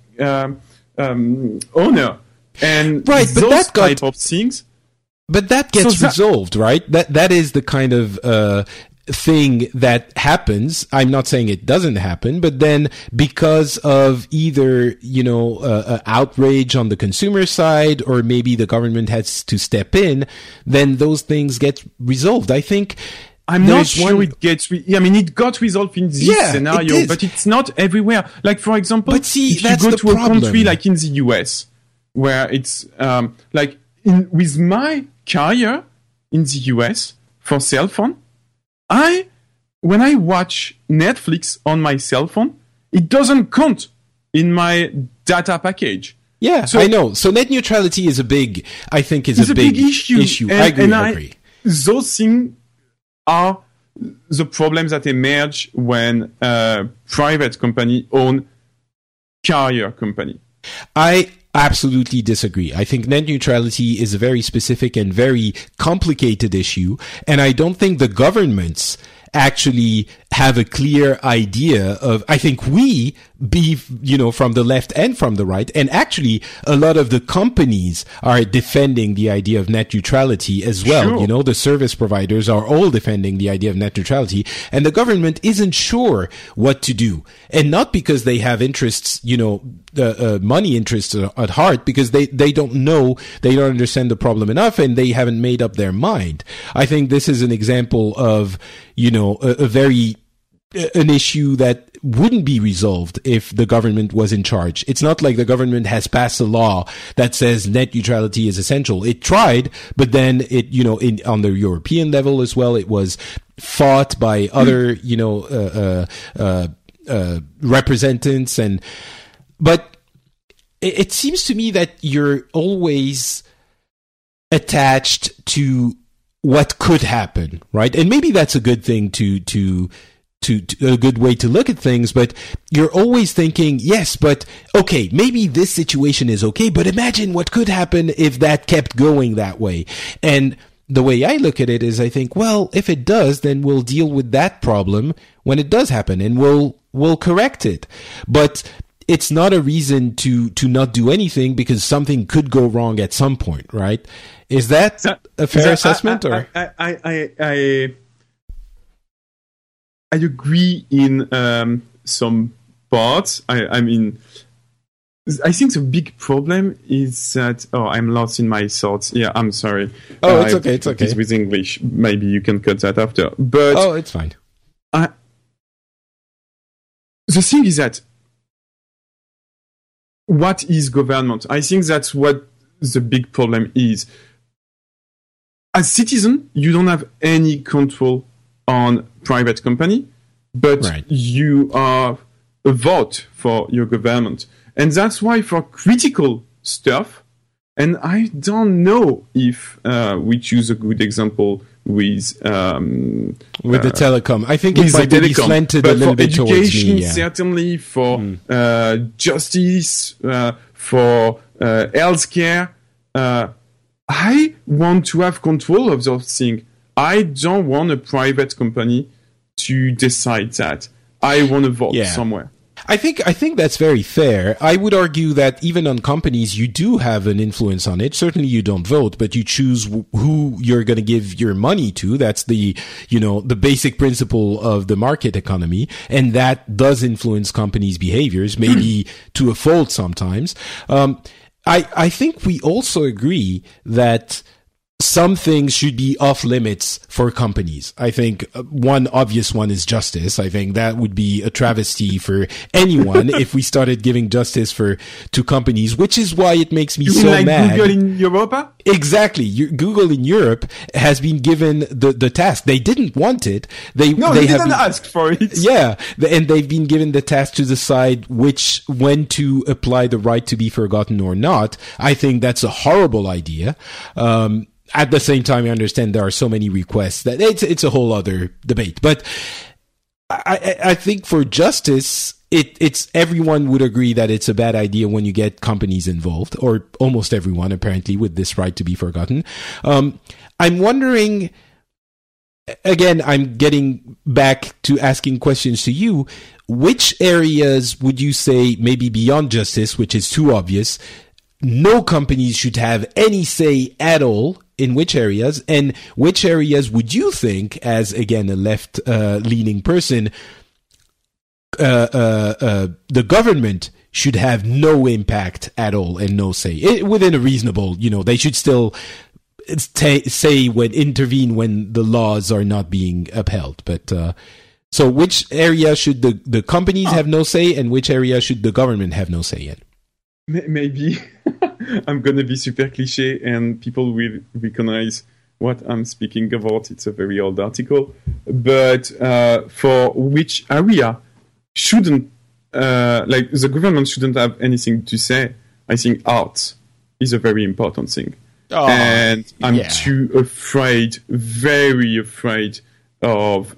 owner, and right, but those type of things. But that gets resolved, right? That is the kind of thing that happens. I'm not saying it doesn't happen, but then because of either, outrage on the consumer side, or maybe the government has to step in, then those things get resolved. I think I'm not sure it gets. It got resolved in this scenario, but it's not everywhere. Like, for example, if you go to a country like in the US, where it's with my carrier in the US for cell phone, when I watch Netflix on my cell phone, it doesn't count in my data package. Yeah, so, I know. So net neutrality is a big issue. I agree. Those things are the problems that emerge when private company own carrier company. I absolutely disagree. I think net neutrality is a very specific and very complicated issue, and I don't think the governments actually have a clear idea of, I think we from the left and from the right, and actually a lot of the companies are defending the idea of net neutrality as well. Sure. The service providers are all defending the idea of net neutrality, and the government isn't sure what to do. And not because they have interests, money interests at heart, because they don't know, they don't understand the problem enough, and they haven't made up their mind. I think this is an example of, an issue that wouldn't be resolved if the government was in charge. It's not like the government has passed a law that says net neutrality is essential. It tried, but then it, on the European level as well, it was fought by other, representatives, but it seems to me that you're always attached to what could happen, right? And maybe that's a good thing to a good way to look at things, but you're always thinking, yes, but okay, maybe this situation is okay, but imagine what could happen if that kept going that way. And the way I look at it is I think, well, if it does, then we'll deal with that problem when it does happen and we'll correct it. But it's not a reason to not do anything because something could go wrong at some point, right? Is that a fair assessment? I agree in some parts. I mean, I think the big problem is that... Oh, I'm lost in my thoughts. Yeah, I'm sorry. Oh, it's okay. It's okay. With English. Maybe you can cut that after. But oh, it's fine. The thing is that what is government? I think that's what the big problem is. As citizen, you don't have any control on private company, but you are a vote for your government. And that's why for critical stuff, and I don't know if we choose a good example with the telecom. I think it might be slanted a little bit towards me. For education, certainly, for justice, for healthcare, I want to have control of those things. I don't want a private company to decide that. I want to vote somewhere. I think that's very fair. I would argue that even on companies, you do have an influence on it. Certainly you don't vote, but you choose who you're going to give your money to. That's the basic principle of the market economy. And that does influence companies' behaviors, maybe to a fault sometimes. I think we also agree that some things should be off limits for companies. I think one obvious one is justice. I think that would be a travesty for anyone if we started giving justice to companies, which is why it makes me so mad. Google in Europe? Exactly. Google in Europe has been given the task. They didn't want it. They didn't ask for it. Yeah. And they've been given the task to decide when to apply the right to be forgotten or not. I think that's a horrible idea. At the same time, I understand there are so many requests that it's a whole other debate. But I think for justice, it's everyone would agree that it's a bad idea when you get companies involved, or almost everyone apparently, with this right to be forgotten. I'm wondering, again, I'm getting back to asking questions to you. Which areas would you say, maybe beyond justice, which is too obvious, no companies should have any say at all? In which areas, and which areas would you think, as again a left-leaning person, the government should have no impact at all and no say within a reasonable? They should still intervene when the laws are not being upheld. But so, which area should the companies have no say, and which area should the government have no say in? Maybe I'm going to be super cliche and people will recognize what I'm speaking about. It's a very old article. But for which area shouldn't, the government shouldn't have anything to say, I think art is a very important thing. Oh, and I'm too afraid, very afraid of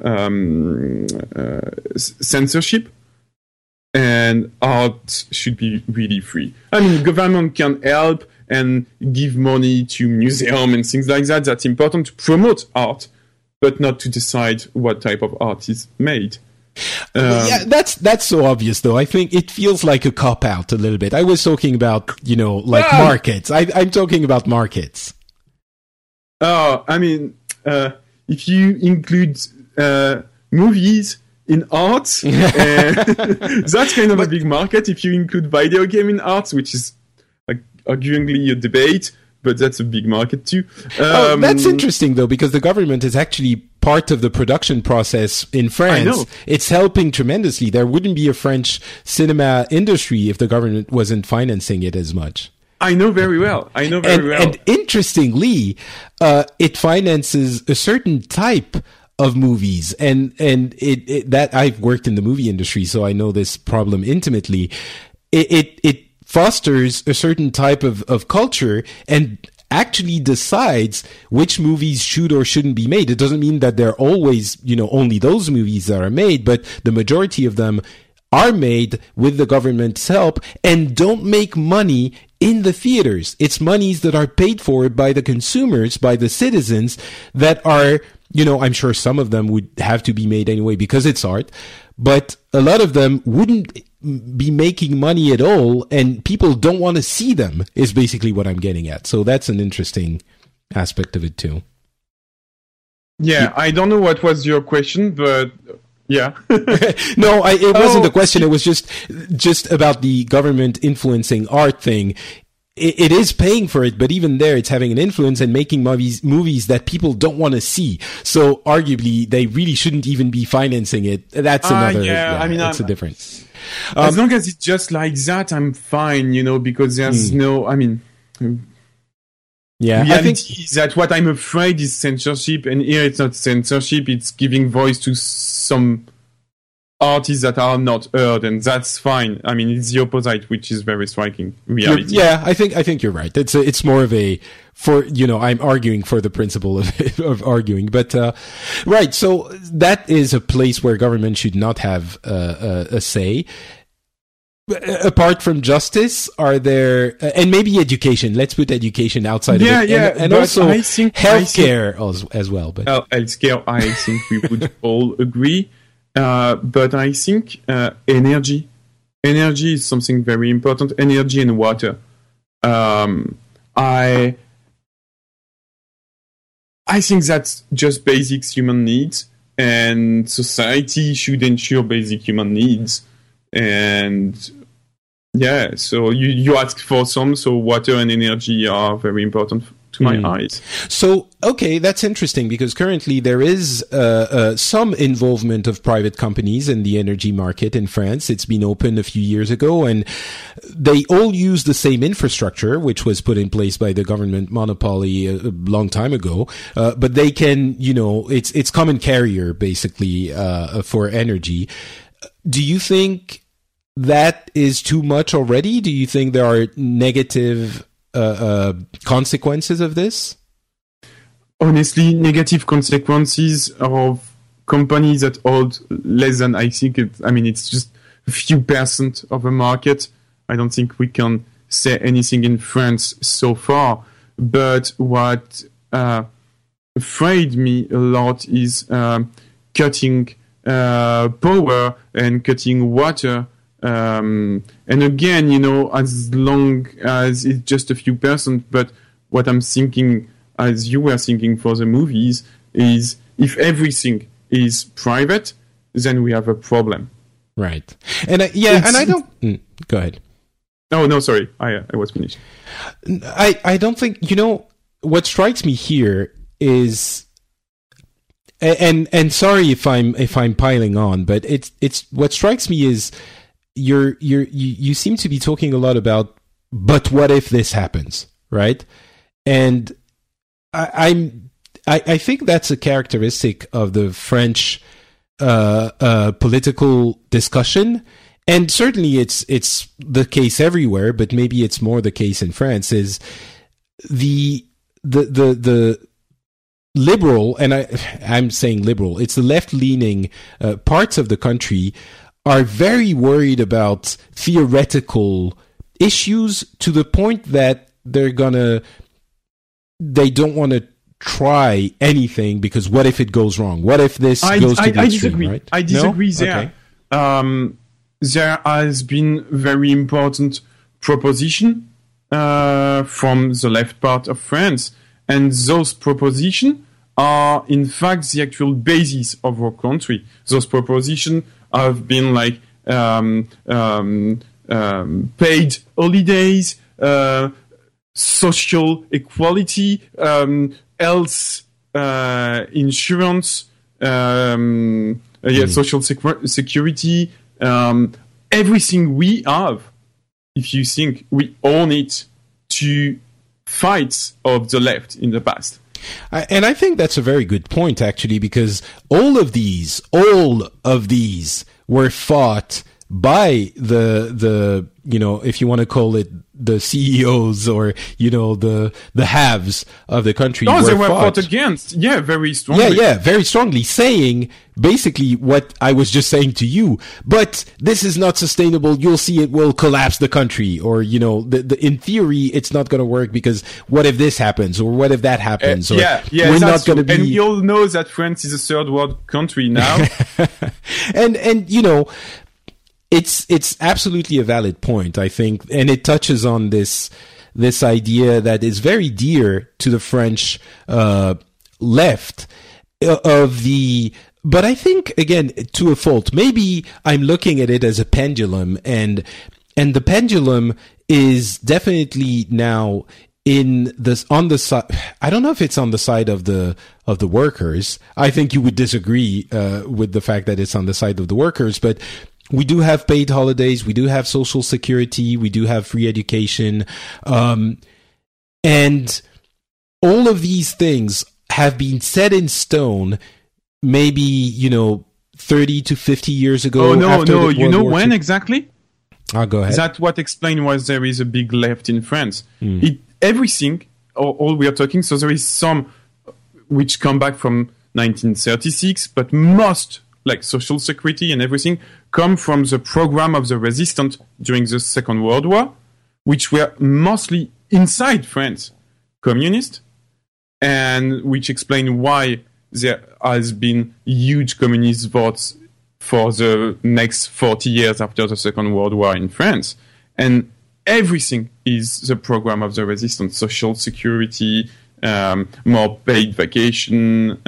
censorship. And art should be really free. I mean, government can help and give money to museums and things like that. That's important to promote art, but not to decide what type of art is made. That's so obvious, though. I think it feels like a cop-out a little bit. I was talking about, markets. I'm talking about markets. Oh, I mean, if you include movies in art, that's kind of a big market. If you include video game in art, which is arguably a debate, but that's a big market too. That's interesting though, because the government is actually part of the production process in France. I know. It's helping tremendously. There wouldn't be a French cinema industry if the government wasn't financing it as much. I know very well. And interestingly, it finances a certain type of movies, and it that I've worked in the movie industry, so I know this problem intimately. It fosters a certain type of culture and actually decides which movies should or shouldn't be made. It doesn't mean that they're always, only those movies that are made, but the majority of them are made with the government's help and don't make money in the theaters. It's monies that are paid for by the consumers, by the citizens, that are, I'm sure some of them would have to be made anyway because it's art, but a lot of them wouldn't be making money at all, and people don't want to see them, is basically what I'm getting at. So that's an interesting aspect of it too. Yeah, I don't know what was your question, but yeah. No, it wasn't a question. It was just about the government influencing art thing. It is paying for it, but even there, it's having an influence and making movies that people don't want to see. So arguably, they really shouldn't even be financing it. That's another. That's a difference. As long as it's just like that, I'm fine, because there's Yeah, reality is that what I'm afraid is censorship, and here it's not censorship, it's giving voice to some artists that are not heard, and that's fine. I mean, it's the opposite, which is very striking reality. Yeah, I think you're right. It's more of I'm arguing for the principle of arguing, but right. So that is a place where government should not have a say. Apart from justice, are there, and maybe education? Let's put education outside of it, and also healthcare as well. But healthcare, I think we would all agree. But I think energy is something very important. Energy and water. I think that's just basic human needs, and society should ensure basic human needs. And yeah, so you asked for some, so water and energy are very important to my eyes. So, okay, that's interesting, because currently there is some involvement of private companies in the energy market in France. It's been opened a few years ago, and they all use the same infrastructure, which was put in place by the government monopoly a long time ago. But they can, it's common carrier, basically, for energy. Do you think that is too much already? Do you think there are negative consequences of this? Honestly, negative consequences of companies that hold less than, I think, it's just a few percent of the market. I don't think we can say anything in France so far. But what afraid me a lot is cutting power and cutting water. And again, as long as it's just a few percent, but what I'm thinking, as you were thinking for the movies, is if everything is private, then we have a problem. Right. And I don't... go ahead. Oh, no, sorry. I was finished. I don't think, what strikes me here is... And sorry if I'm piling on, but it's what strikes me is you seem to be talking a lot about, but what if this happens, right? And I think that's a characteristic of the French political discussion, and certainly it's the case everywhere, but maybe it's more the case in France. Is the liberal, and I'm saying liberal, it's the left-leaning parts of the country are very worried about theoretical issues to the point that they don't want to try anything, because what if it goes wrong? What if this goes to the extreme, right? I disagree there. Okay. There has been very important proposition from the left part of France, and those propositions are in fact the actual basis of our country. Those propositions have been like paid holidays, social equality, health insurance, social security, everything we have. If you think we own it to fights of the left in the past. And I think that's a very good point, actually, because all of these were fought by the if you want to call it the CEOs or the haves of the country. They were fought against. Yeah, very strongly. Yeah, very strongly, saying basically what I was just saying to you. But this is not sustainable. You'll see it will collapse the country, or in theory it's not going to work because what if this happens or what if that happens? We're not going to be. And you'll know that France is a third world country now. and It's absolutely a valid point, I think, and it touches on this idea that is very dear to the French left but I think, again, to a fault. Maybe I'm looking at it as a pendulum, and the pendulum is definitely now on the side. I don't know if it's on the side of the workers. I think you would disagree with the fact that it's on the side of the workers, but we do have paid holidays. We do have social security. We do have free education. And all of these things have been set in stone maybe, 30 to 50 years ago. Oh, no. You know when exactly? Go ahead. That's what explains why there is a big left in France. Everything, all we are talking, so there is some which come back from 1936, but most, like social security and everything, come from the program of the resistance during the Second World War, which were mostly inside France, communist, and which explain why there has been huge communist votes for the next 40 years after the Second World War in France. And everything is the program of the resistance, social security, more paid vacation,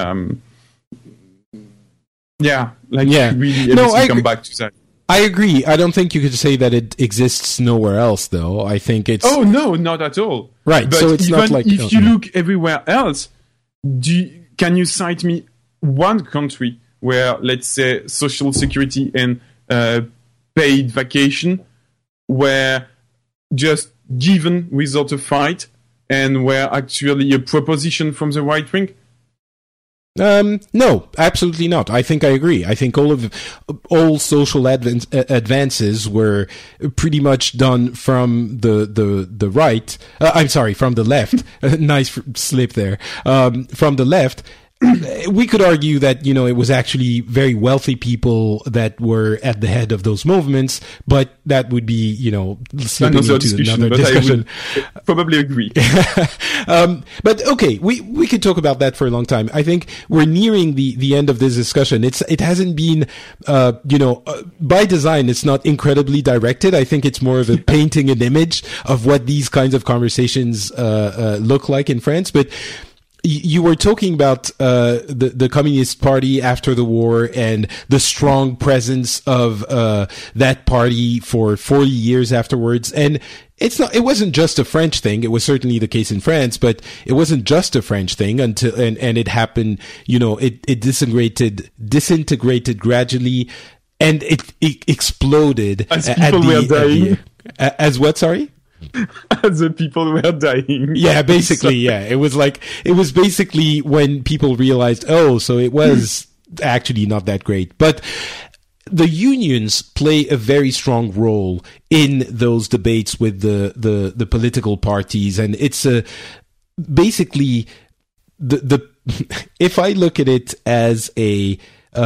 really everything come back to that. I agree. I don't think you could say that it exists nowhere else, though. I think it's... Oh, no, not at all. Right, but so it's even not like... if you look everywhere else, can you cite me one country where, let's say, social security and paid vacation were just given without a fight and were actually a proposition from the right wing? No, absolutely not. I think I agree. I think all social advances were pretty much done from the right. I'm sorry, from the left. Nice slip there. From the left. We could argue that, it was actually very wealthy people that were at the head of those movements, but that would be, slipping into another discussion. I would probably agree. But okay, we could talk about that for a long time. I think we're nearing the end of this discussion. It hasn't been, by design, it's not incredibly directed. I think it's more of a painting an image of what these kinds of conversations look like in France. But you were talking about the Communist Party after the war and the strong presence of that party for 40 years afterwards. And it wasn't just a French thing. It was certainly the case in France, but it wasn't just a French thing until and it happened. It disintegrated gradually, and it exploded as people were dying. As what? Sorry. The people were dying. Yeah, basically, yeah. It was basically when people realized, so it was actually not that great. But the unions play a very strong role in those debates with the political parties, and it's basically the if I look at it as a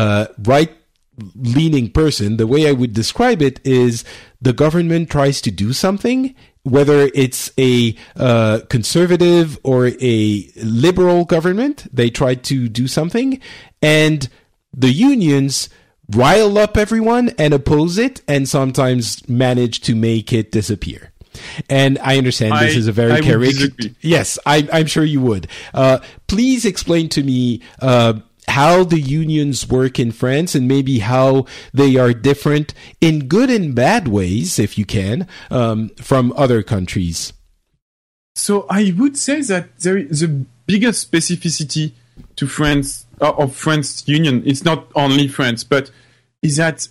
right-leaning person, the way I would describe it is the government tries to do something, whether it's a conservative or a liberal government, they try to do something, and the unions rile up everyone and oppose it, and sometimes manage to make it disappear. And I understand this is a very caricature. Yes, I'm sure you would. Please explain to me how the unions work in France, and maybe how they are different in good and bad ways, if you can, from other countries. So I would say that there is the biggest specificity to France, of France union. It's not only France, but is that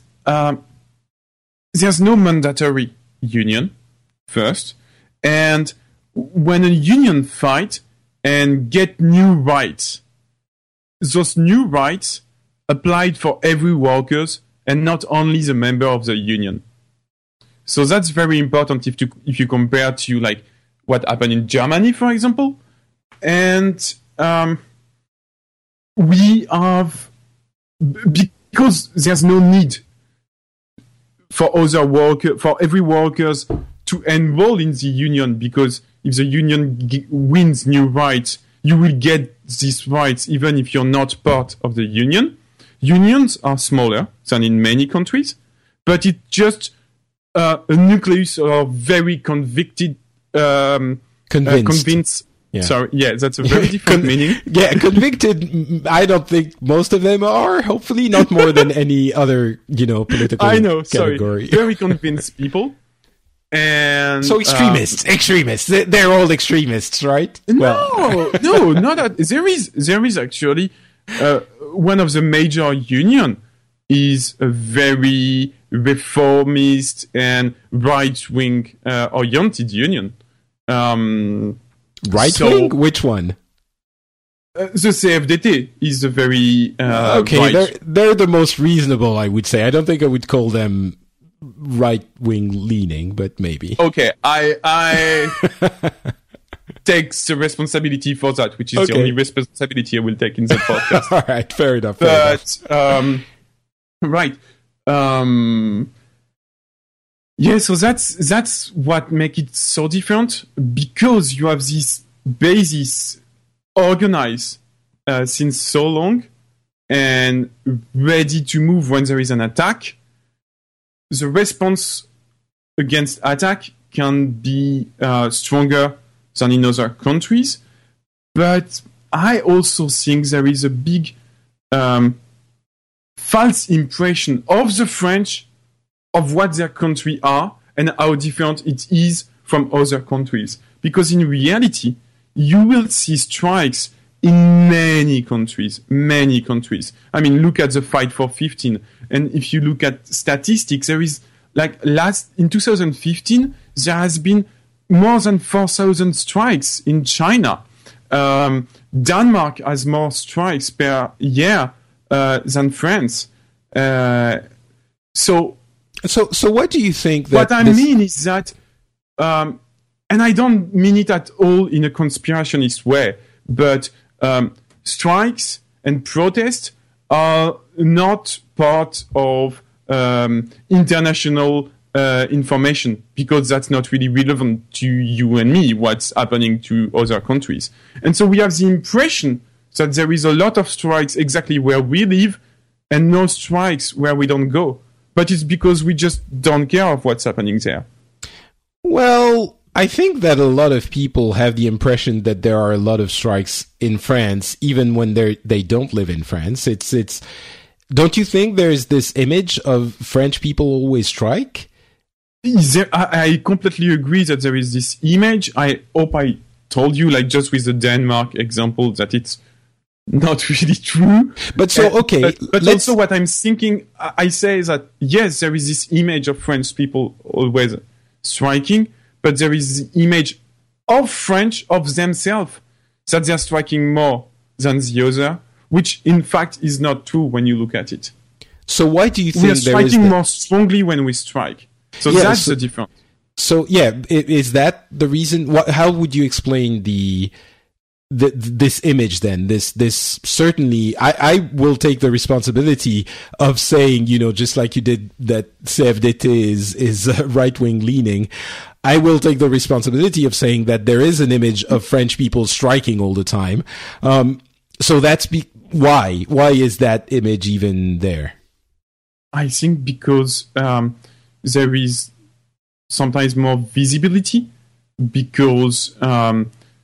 there's no mandatory union first, and when a union fight and get new rights, those new rights applied for every workers and not only the member of the union. So that's very important if you compare to like what happened in Germany, for example. And we have, because there's no need for every workers to enroll in the union, because if the union wins new rights, you will get these rights even if you're not part of the union. Unions are smaller than in many countries, but it's just a nucleus of very convinced. Yeah. Sorry, yeah, that's a very different meaning. Yeah, convicted, I don't think most of them are, hopefully, not more than any other, political category. Sorry, very convinced people. And so extremists, they're all extremists, right? No, not that. There is actually one of the major union is a very reformist and right-wing oriented union. Right-wing? Which one? The CFDT is a very okay. right. They're the most reasonable, I would say. I don't think I would call them right-wing leaning, but maybe. Okay, I take the responsibility for that, which is the only responsibility I will take in the podcast. All right, fair enough. Right. Yeah, so that's what makes it so different, because you have this basis organized since so long and ready to move when there is an attack. The response against attack can be stronger than in other countries, but I also think there is a big false impression of the French of what their country are and how different it is from other countries. Because in reality, you will see strikes in many countries. I mean, look at the Fight for 15. And if you look at statistics, there is in 2015, there has been more than 4,000 strikes in China. Denmark has more strikes per year than France. So what do you think that... What I mean is that, and I don't mean it at all in a conspirationist way, but strikes and protests are not part of international information, because that's not really relevant to you and me, what's happening to other countries. And so we have the impression that there is a lot of strikes exactly where we live and no strikes where we don't go. But it's because we just don't care of what's happening there. Well, I think that a lot of people have the impression that there are a lot of strikes in France, even when they don't live in France. It's. Don't you think there's this image of French people always strike? I completely agree that there is this image. I hope I told you, just with the Denmark example, that it's not really true. But but also what I'm thinking, I say that yes, there is this image of French people always striking, but there is the image of French, of themselves, that they're striking more than the other, which in fact is not true when you look at it. So why do you think we are striking more strongly when we strike? So that's the difference. So is that the reason? How would you explain this image then? This certainly, I will take the responsibility of saying, just like you did that CFDT is right-wing leaning. I will take the responsibility of saying that there is an image of French people striking all the time. So that's why. Why is that image even there? I think because there is sometimes more visibility, because how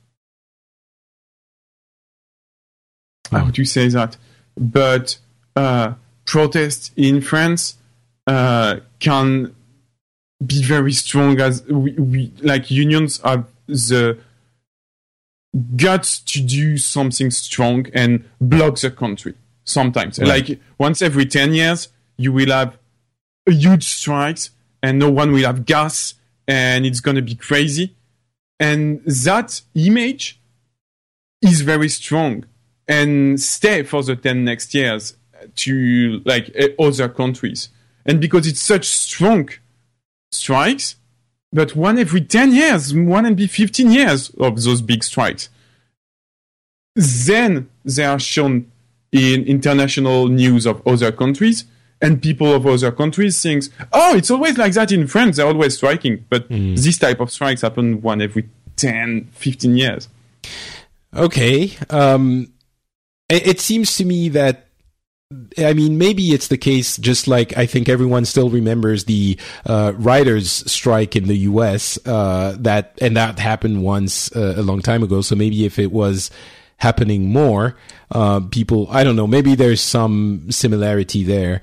do you say that? But protests in France can be very strong, as we unions have the guts to do something strong and block the country sometimes. Right. Once every 10 years, you will have a huge strikes and no one will have gas and it's going to be crazy. And that image is very strong and stay for the 10 next years. to like other countries, and because it's such strong strikes, but one every 10 years, one every 15 years of those big strikes, then they are shown in international news of other countries, and people of other countries think, oh, it's always like that in France, they're always striking, but this type of strikes happen one every 10, 15 years. Okay. It seems to me that, I mean, maybe it's the case, just like I think everyone still remembers the writers' strike in the U.S. that happened once a long time ago. So maybe if it was happening more, people, I don't know, maybe there's some similarity there.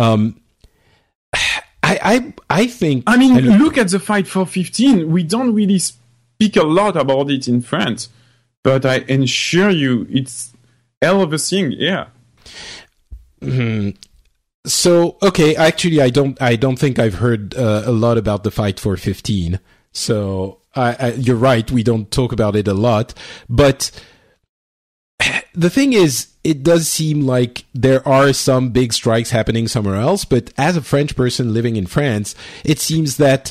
I think. I mean, look at the Fight for 15. We don't really speak a lot about it in France, but I assure you, it's hell of a thing. Yeah. Mm-hmm. So, okay, actually, I don't think I've heard a lot about the Fight for 15. So, you're right, we don't talk about it a lot. But the thing is, it does seem like there are some big strikes happening somewhere else. But as a French person living in France, it seems that,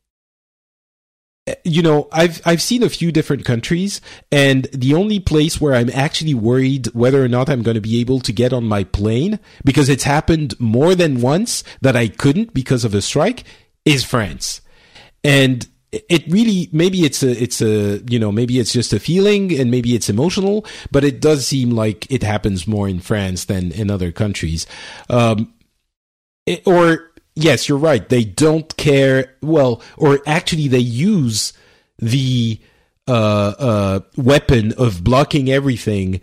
you know, I've seen a few different countries, and the only place where I'm actually worried whether or not I'm going to be able to get on my plane, because it's happened more than once that I couldn't because of a strike, is France. And it really, maybe it's a, you know, maybe it's just a feeling and maybe it's emotional, but it does seem like it happens more in France than in other countries. Yes, you're right. They don't care. Well, or actually, they use the weapon of blocking everything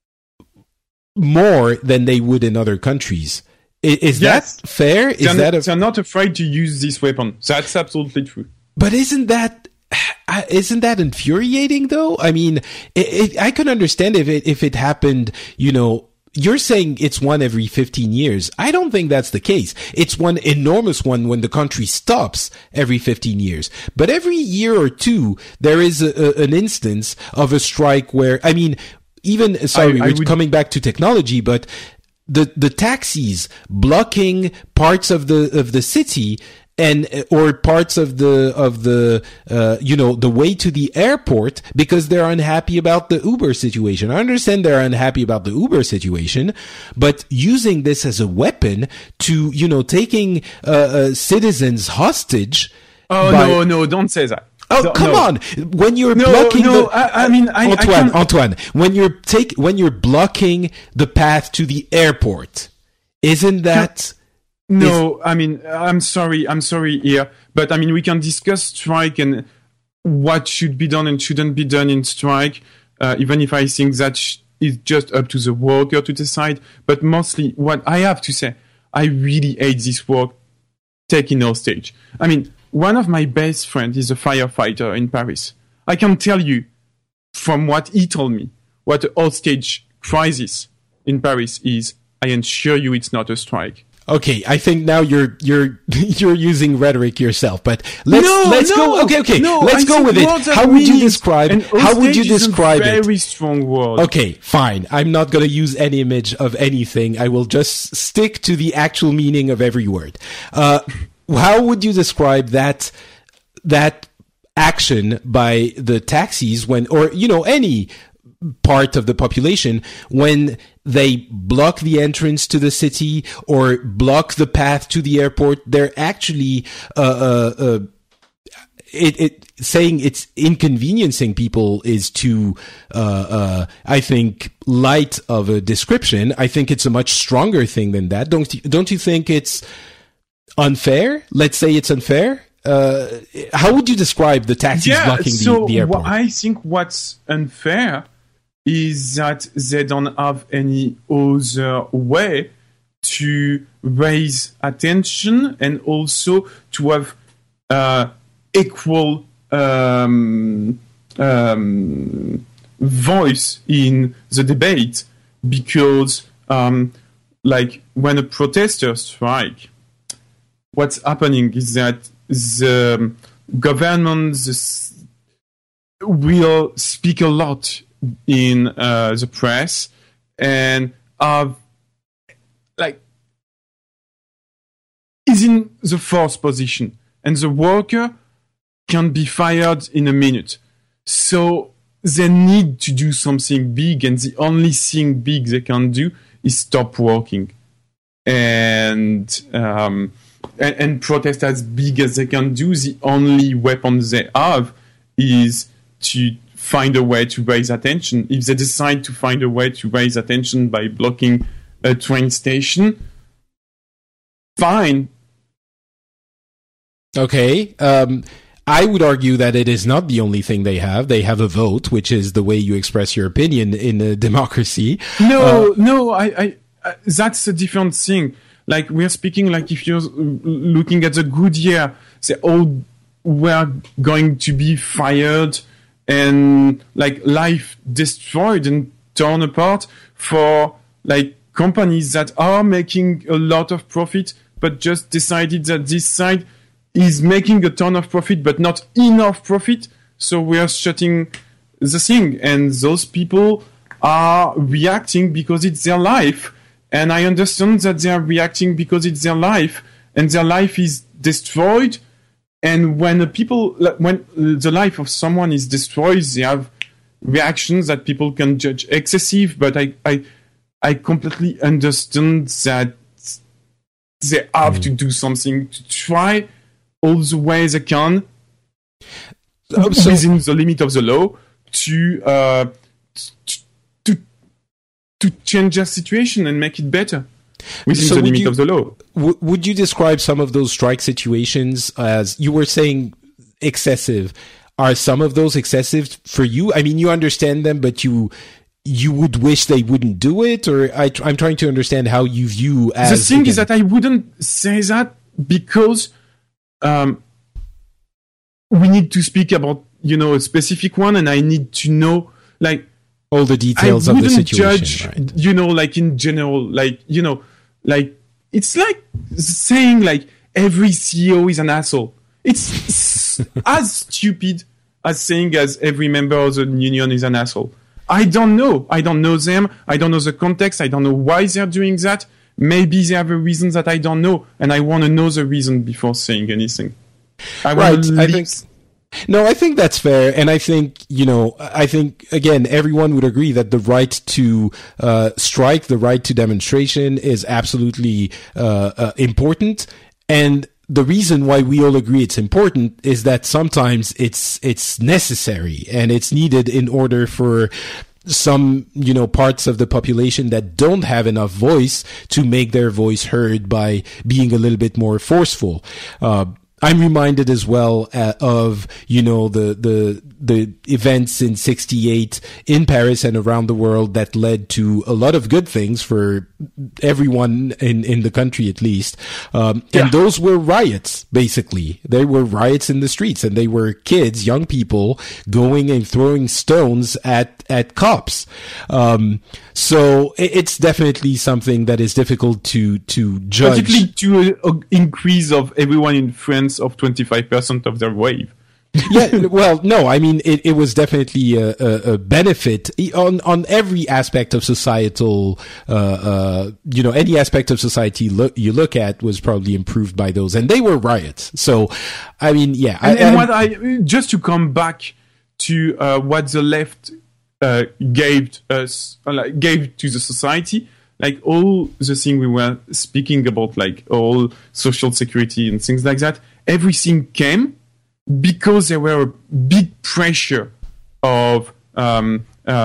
more than they would in other countries. Is yes. that fair? They're not afraid to use this weapon. That's absolutely true. But isn't that infuriating, though? I mean, I could understand if it happened, you know. You're saying it's one every 15 years. I don't think that's the case. It's one enormous one when the country stops every 15 years. But every year or two, there is an instance of a strike where, I mean, even, coming back to technology, but the taxis blocking parts of the city, and or parts of the you know, the way to the airport, because they're unhappy about the Uber situation. I understand they're unhappy about the Uber situation, but using this as a weapon to, you know, taking citizens hostage. Oh, no, don't say that. Oh, come on! When you're blocking Antoine, when you're blocking the path to the airport, isn't that? No, I mean, I'm sorry here, but I mean, we can discuss strike and what should be done and shouldn't be done in strike, even if I think that is just up to the worker to decide. But mostly, what I have to say, I really hate this work taking hostage. I mean, one of my best friends is a firefighter in Paris. I can tell you from what he told me, what a hostage crisis in Paris is. I assure you it's not a strike. Okay, I think now you're using rhetoric yourself, but let's go. Okay, let's go with it. How would you describe? Very strong word. Okay, fine. I'm not going to use any image of anything. I will just stick to the actual meaning of every word. How would you describe that action by the taxis when, or you know, any part of the population, when they block the entrance to the city or block the path to the airport? They're actually saying it's inconveniencing people is too I think light of a description. I think it's a much stronger thing than that. Don't you think it's unfair? Let's say it's unfair. How would you describe the taxis blocking the airport? I think what's unfair is that they don't have any other way to raise attention and also to have equal voice in the debate, because like when a protester strike, what's happening is that the government will speak a lot in the press and have is in the fourth position, and the worker can be fired in a minute. So they need to do something big, and the only thing big they can do is stop working and protest as big as they can do. The only weapon they have is to find a way to raise attention. If they decide to find a way to raise attention by blocking a train station, fine. Okay. I would argue that it is not the only thing they have. They have a vote, which is the way you express your opinion in a democracy. No, I that's a different thing. Like, we're speaking, like, if you're looking at the good year, they all were going to be fired and, like, life destroyed and torn apart for, like, companies that are making a lot of profit, but just decided that this side is making a ton of profit, but not enough profit. So we are shutting the thing. And those people are reacting because it's their life. And I understand that they are reacting because it's their life, and their life is destroyed. And when the life of someone is destroyed, they have reactions that people can judge excessive. But I completely understand that they have to do something to try all the ways they can within the limit of the law to change their situation and make it better within the limit of the law. Would you describe some of those strike situations as, you were saying, excessive? Are some of those excessive for you? I mean, you understand them, but you would wish they wouldn't do it? Or I'm trying to understand how you view as... The thing is that I wouldn't say that because we need to speak about, a specific one, and I need to know, like, all the details of the situation. I wouldn't judge, right? Like, in general, like, like, it's like saying, like, every CEO is an asshole. It's as stupid as saying as every member of the union is an asshole. I don't know. I don't know them. I don't know the context. I don't know why they're doing that. Maybe they have a reason that I don't know, and I want to know the reason before saying anything. I think that's fair, and I think again, everyone would agree that the right to strike, the right to demonstration, is absolutely important. And the reason why we all agree it's important is that sometimes it's necessary and it's needed in order for some, parts of the population that don't have enough voice to make their voice heard by being a little bit more forceful. I'm reminded as well of, the events in '68 in Paris and around the world that led to a lot of good things for everyone in the country, at least. And those were riots, basically. They were riots in the streets, and they were kids, young people, going and throwing stones at cops. So it's definitely something that is difficult to judge. Particularly to an increase of everyone in France of 25% of their wave. Yeah, well, no, I mean, it was definitely a benefit on every aspect of societal, any aspect of society you look at was probably improved by those, and they were riots. So, I mean, yeah. Just to come back to what the left gave to the society, like all the thing we were speaking about, like all social security and things like that, everything came because there were a big pressure of and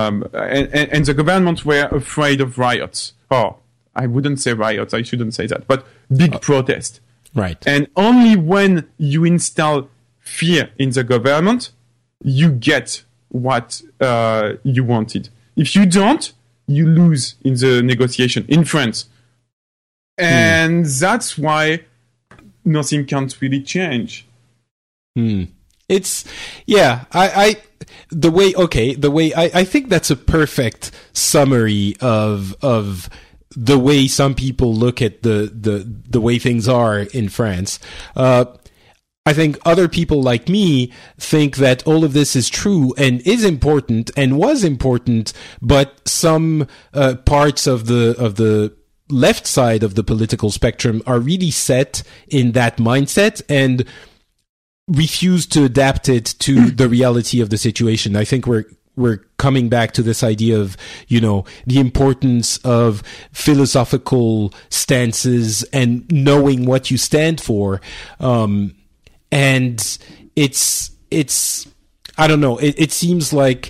the government were afraid of riots. Oh, I wouldn't say riots, I shouldn't say that, but big protest. Right. And only when you install fear in the government, you get what you wanted. If you don't, you lose in the negotiation in France. And that's why nothing can't really change. It's, yeah, I think that's a perfect summary of the way some people look at the way things are in France. I think other people like me think that all of this is true and is important and was important, but some parts of the left side of the political spectrum are really set in that mindset and refuse to adapt it to the reality of the situation. I think we're coming back to this idea of, the importance of philosophical stances and knowing what you stand for. And it's, I don't know, it seems like,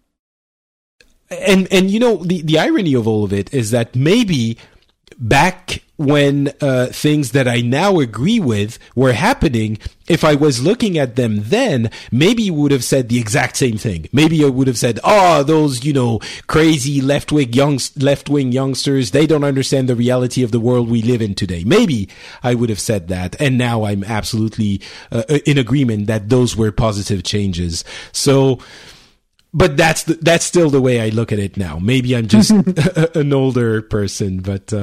and the irony of all of it is that maybe back when things that I now agree with were happening, if I was looking at them then, maybe you would have said the exact same thing. Maybe I would have said, those, crazy left-wing youngsters, they don't understand the reality of the world we live in today. Maybe I would have said that. And now I'm absolutely in agreement that those were positive changes. So, but that's still the way I look at it now. Maybe I'm just an older person, but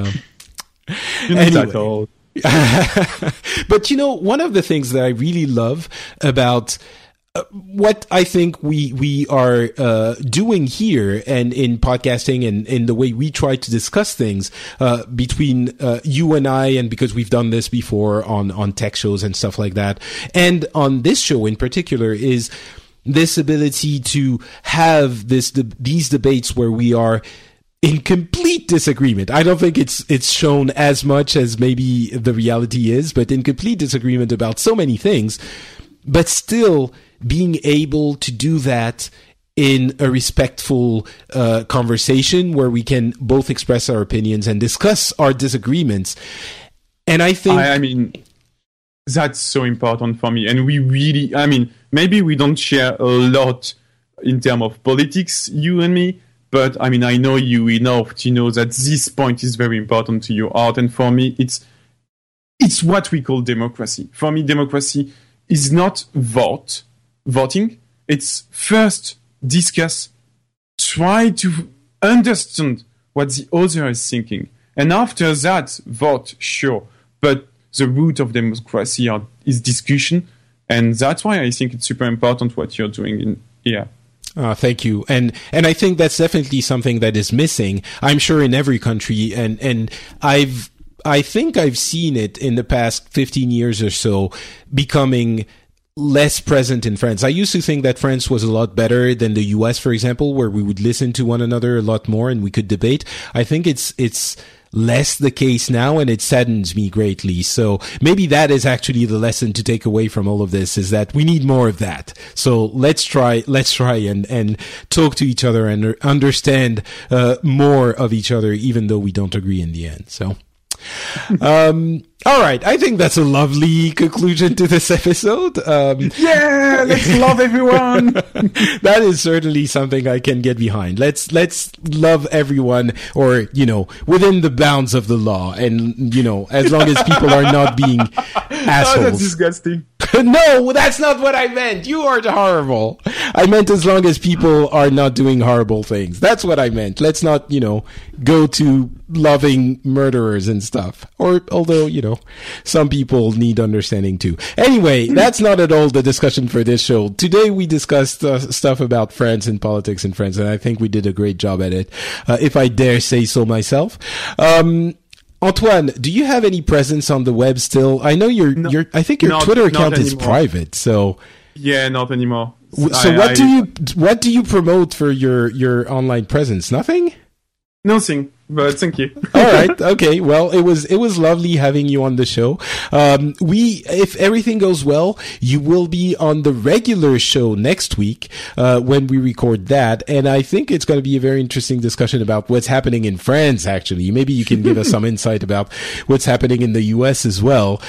anyway. But one of the things that I really love about what I think we are doing here and in podcasting and in the way we try to discuss things between you and I, and because we've done this before on tech shows and stuff like that, and on this show in particular, is this ability to have these debates where we are in complete disagreement. I don't think it's shown as much as maybe the reality is, but in complete disagreement about so many things, but still being able to do that in a respectful conversation where we can both express our opinions and discuss our disagreements. And I think... I mean, that's so important for me. And we really... maybe we don't share a lot in terms of politics, you and me, but I know you enough to know that this point is very important to your art. And for me, it's what we call democracy. For me, democracy is not voting. It's first discuss, try to understand what the other is thinking. And after that, vote, sure. But the root of democracy is discussion. And that's why I think it's super important what you're doing in here. Thank you. And I think that's definitely something that is missing, I'm sure, in every country. And I think I've seen it in the past 15 years or so becoming less present in France. I used to think that France was a lot better than the US, for example, where we would listen to one another a lot more and we could debate. I think it's less the case now, and it saddens me greatly. So maybe that is actually the lesson to take away from all of this, is that we need more of that. So let's try and talk to each other and understand more of each other, even though we don't agree in the end. So all right, I think that's a lovely conclusion to this episode. Yeah, let's love everyone. That is certainly something I can get behind. Let's love everyone, or within the bounds of the law, and as long as people are not being assholes. Oh, that's disgusting. No, that's not what I meant. You are horrible. I meant as long as people are not doing horrible things. That's what I meant. Let's not, go to loving murderers and stuff. Or, although, some people need understanding too. Anyway, that's not at all the discussion for this show. Today we discussed stuff about France and politics in France, and I think we did a great job at it, if I dare say so myself. Antoine, do you have any presence on the web still? I know I think your Twitter account is private, so. Yeah, not anymore. So what do you promote for your online presence? Nothing? Nothing, but thank you. All right. Okay. Well, it was lovely having you on the show. If everything goes well, you will be on the regular show next week, when we record that. And I think it's going to be a very interesting discussion about what's happening in France, actually. Maybe you can give us some insight about what's happening in the US as well.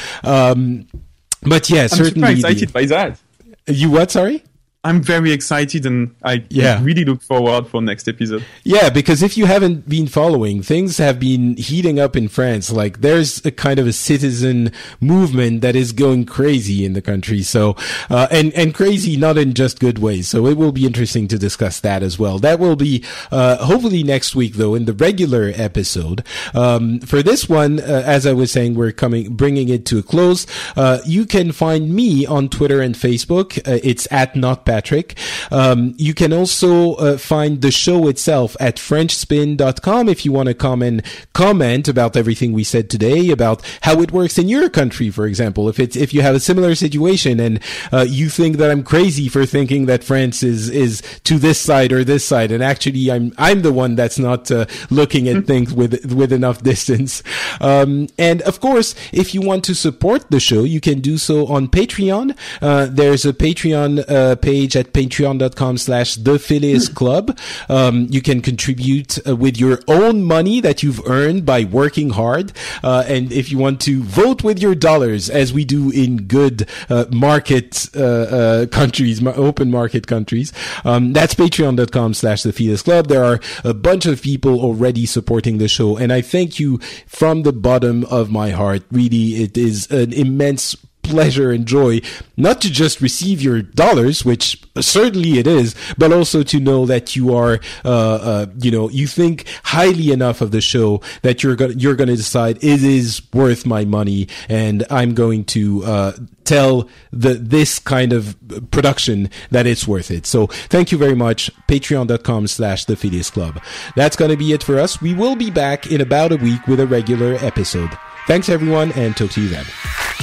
But yeah, certainly. I'm super excited by that. You what? Sorry? I'm very excited, and I really look forward for next episode. Yeah, because if you haven't been following, things have been heating up in France. Like, there's a kind of a citizen movement that is going crazy in the country. So, and crazy not in just good ways. So it will be interesting to discuss that as well. That will be, hopefully next week, though, in the regular episode. For this one, as I was saying, we're bringing it to a close. You can find me on Twitter and Facebook. It's @NotPatrick. Patrick. You can also find the show itself at FrenchSpin.com if you want to comment about everything we said today, about how it works in your country, for example. If you have a similar situation and you think that I'm crazy for thinking that France is to this side or this side, and actually I'm the one that's not looking at things with enough distance. And of course, if you want to support the show, you can do so on Patreon. There's a Patreon page at patreon.com/The Phileas Club. You can contribute with your own money that you've earned by working hard. And if you want to vote with your dollars, as we do in good market countries, open market countries, that's patreon.com/The Phileas Club. There are a bunch of people already supporting the show, and I thank you from the bottom of my heart. Really, it is an immense pleasure and joy not to just receive your dollars, which certainly it is, but also to know that you are, you think highly enough of the show that you're going to decide it is worth my money, and I'm going to tell this kind of production that it's worth it. So thank you very much. Patreon.com/The Phileas Club. That's going to be it for us. We will be back in about a week with a regular episode. Thanks everyone, and talk to you then.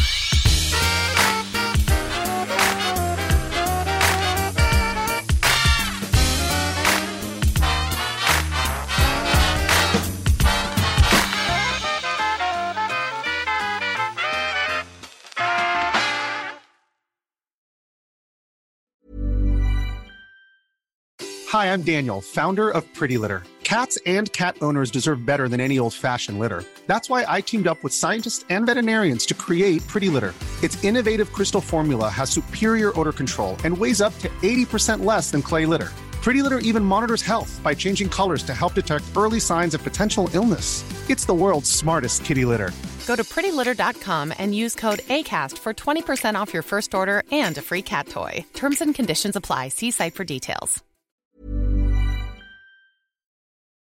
Hi, I'm Daniel, founder of Pretty Litter. Cats and cat owners deserve better than any old-fashioned litter. That's why I teamed up with scientists and veterinarians to create Pretty Litter. Its innovative crystal formula has superior odor control and weighs up to 80% less than clay litter. Pretty Litter even monitors health by changing colors to help detect early signs of potential illness. It's the world's smartest kitty litter. Go to prettylitter.com and use code ACAST for 20% off your first order and a free cat toy. Terms and conditions apply. See site for details.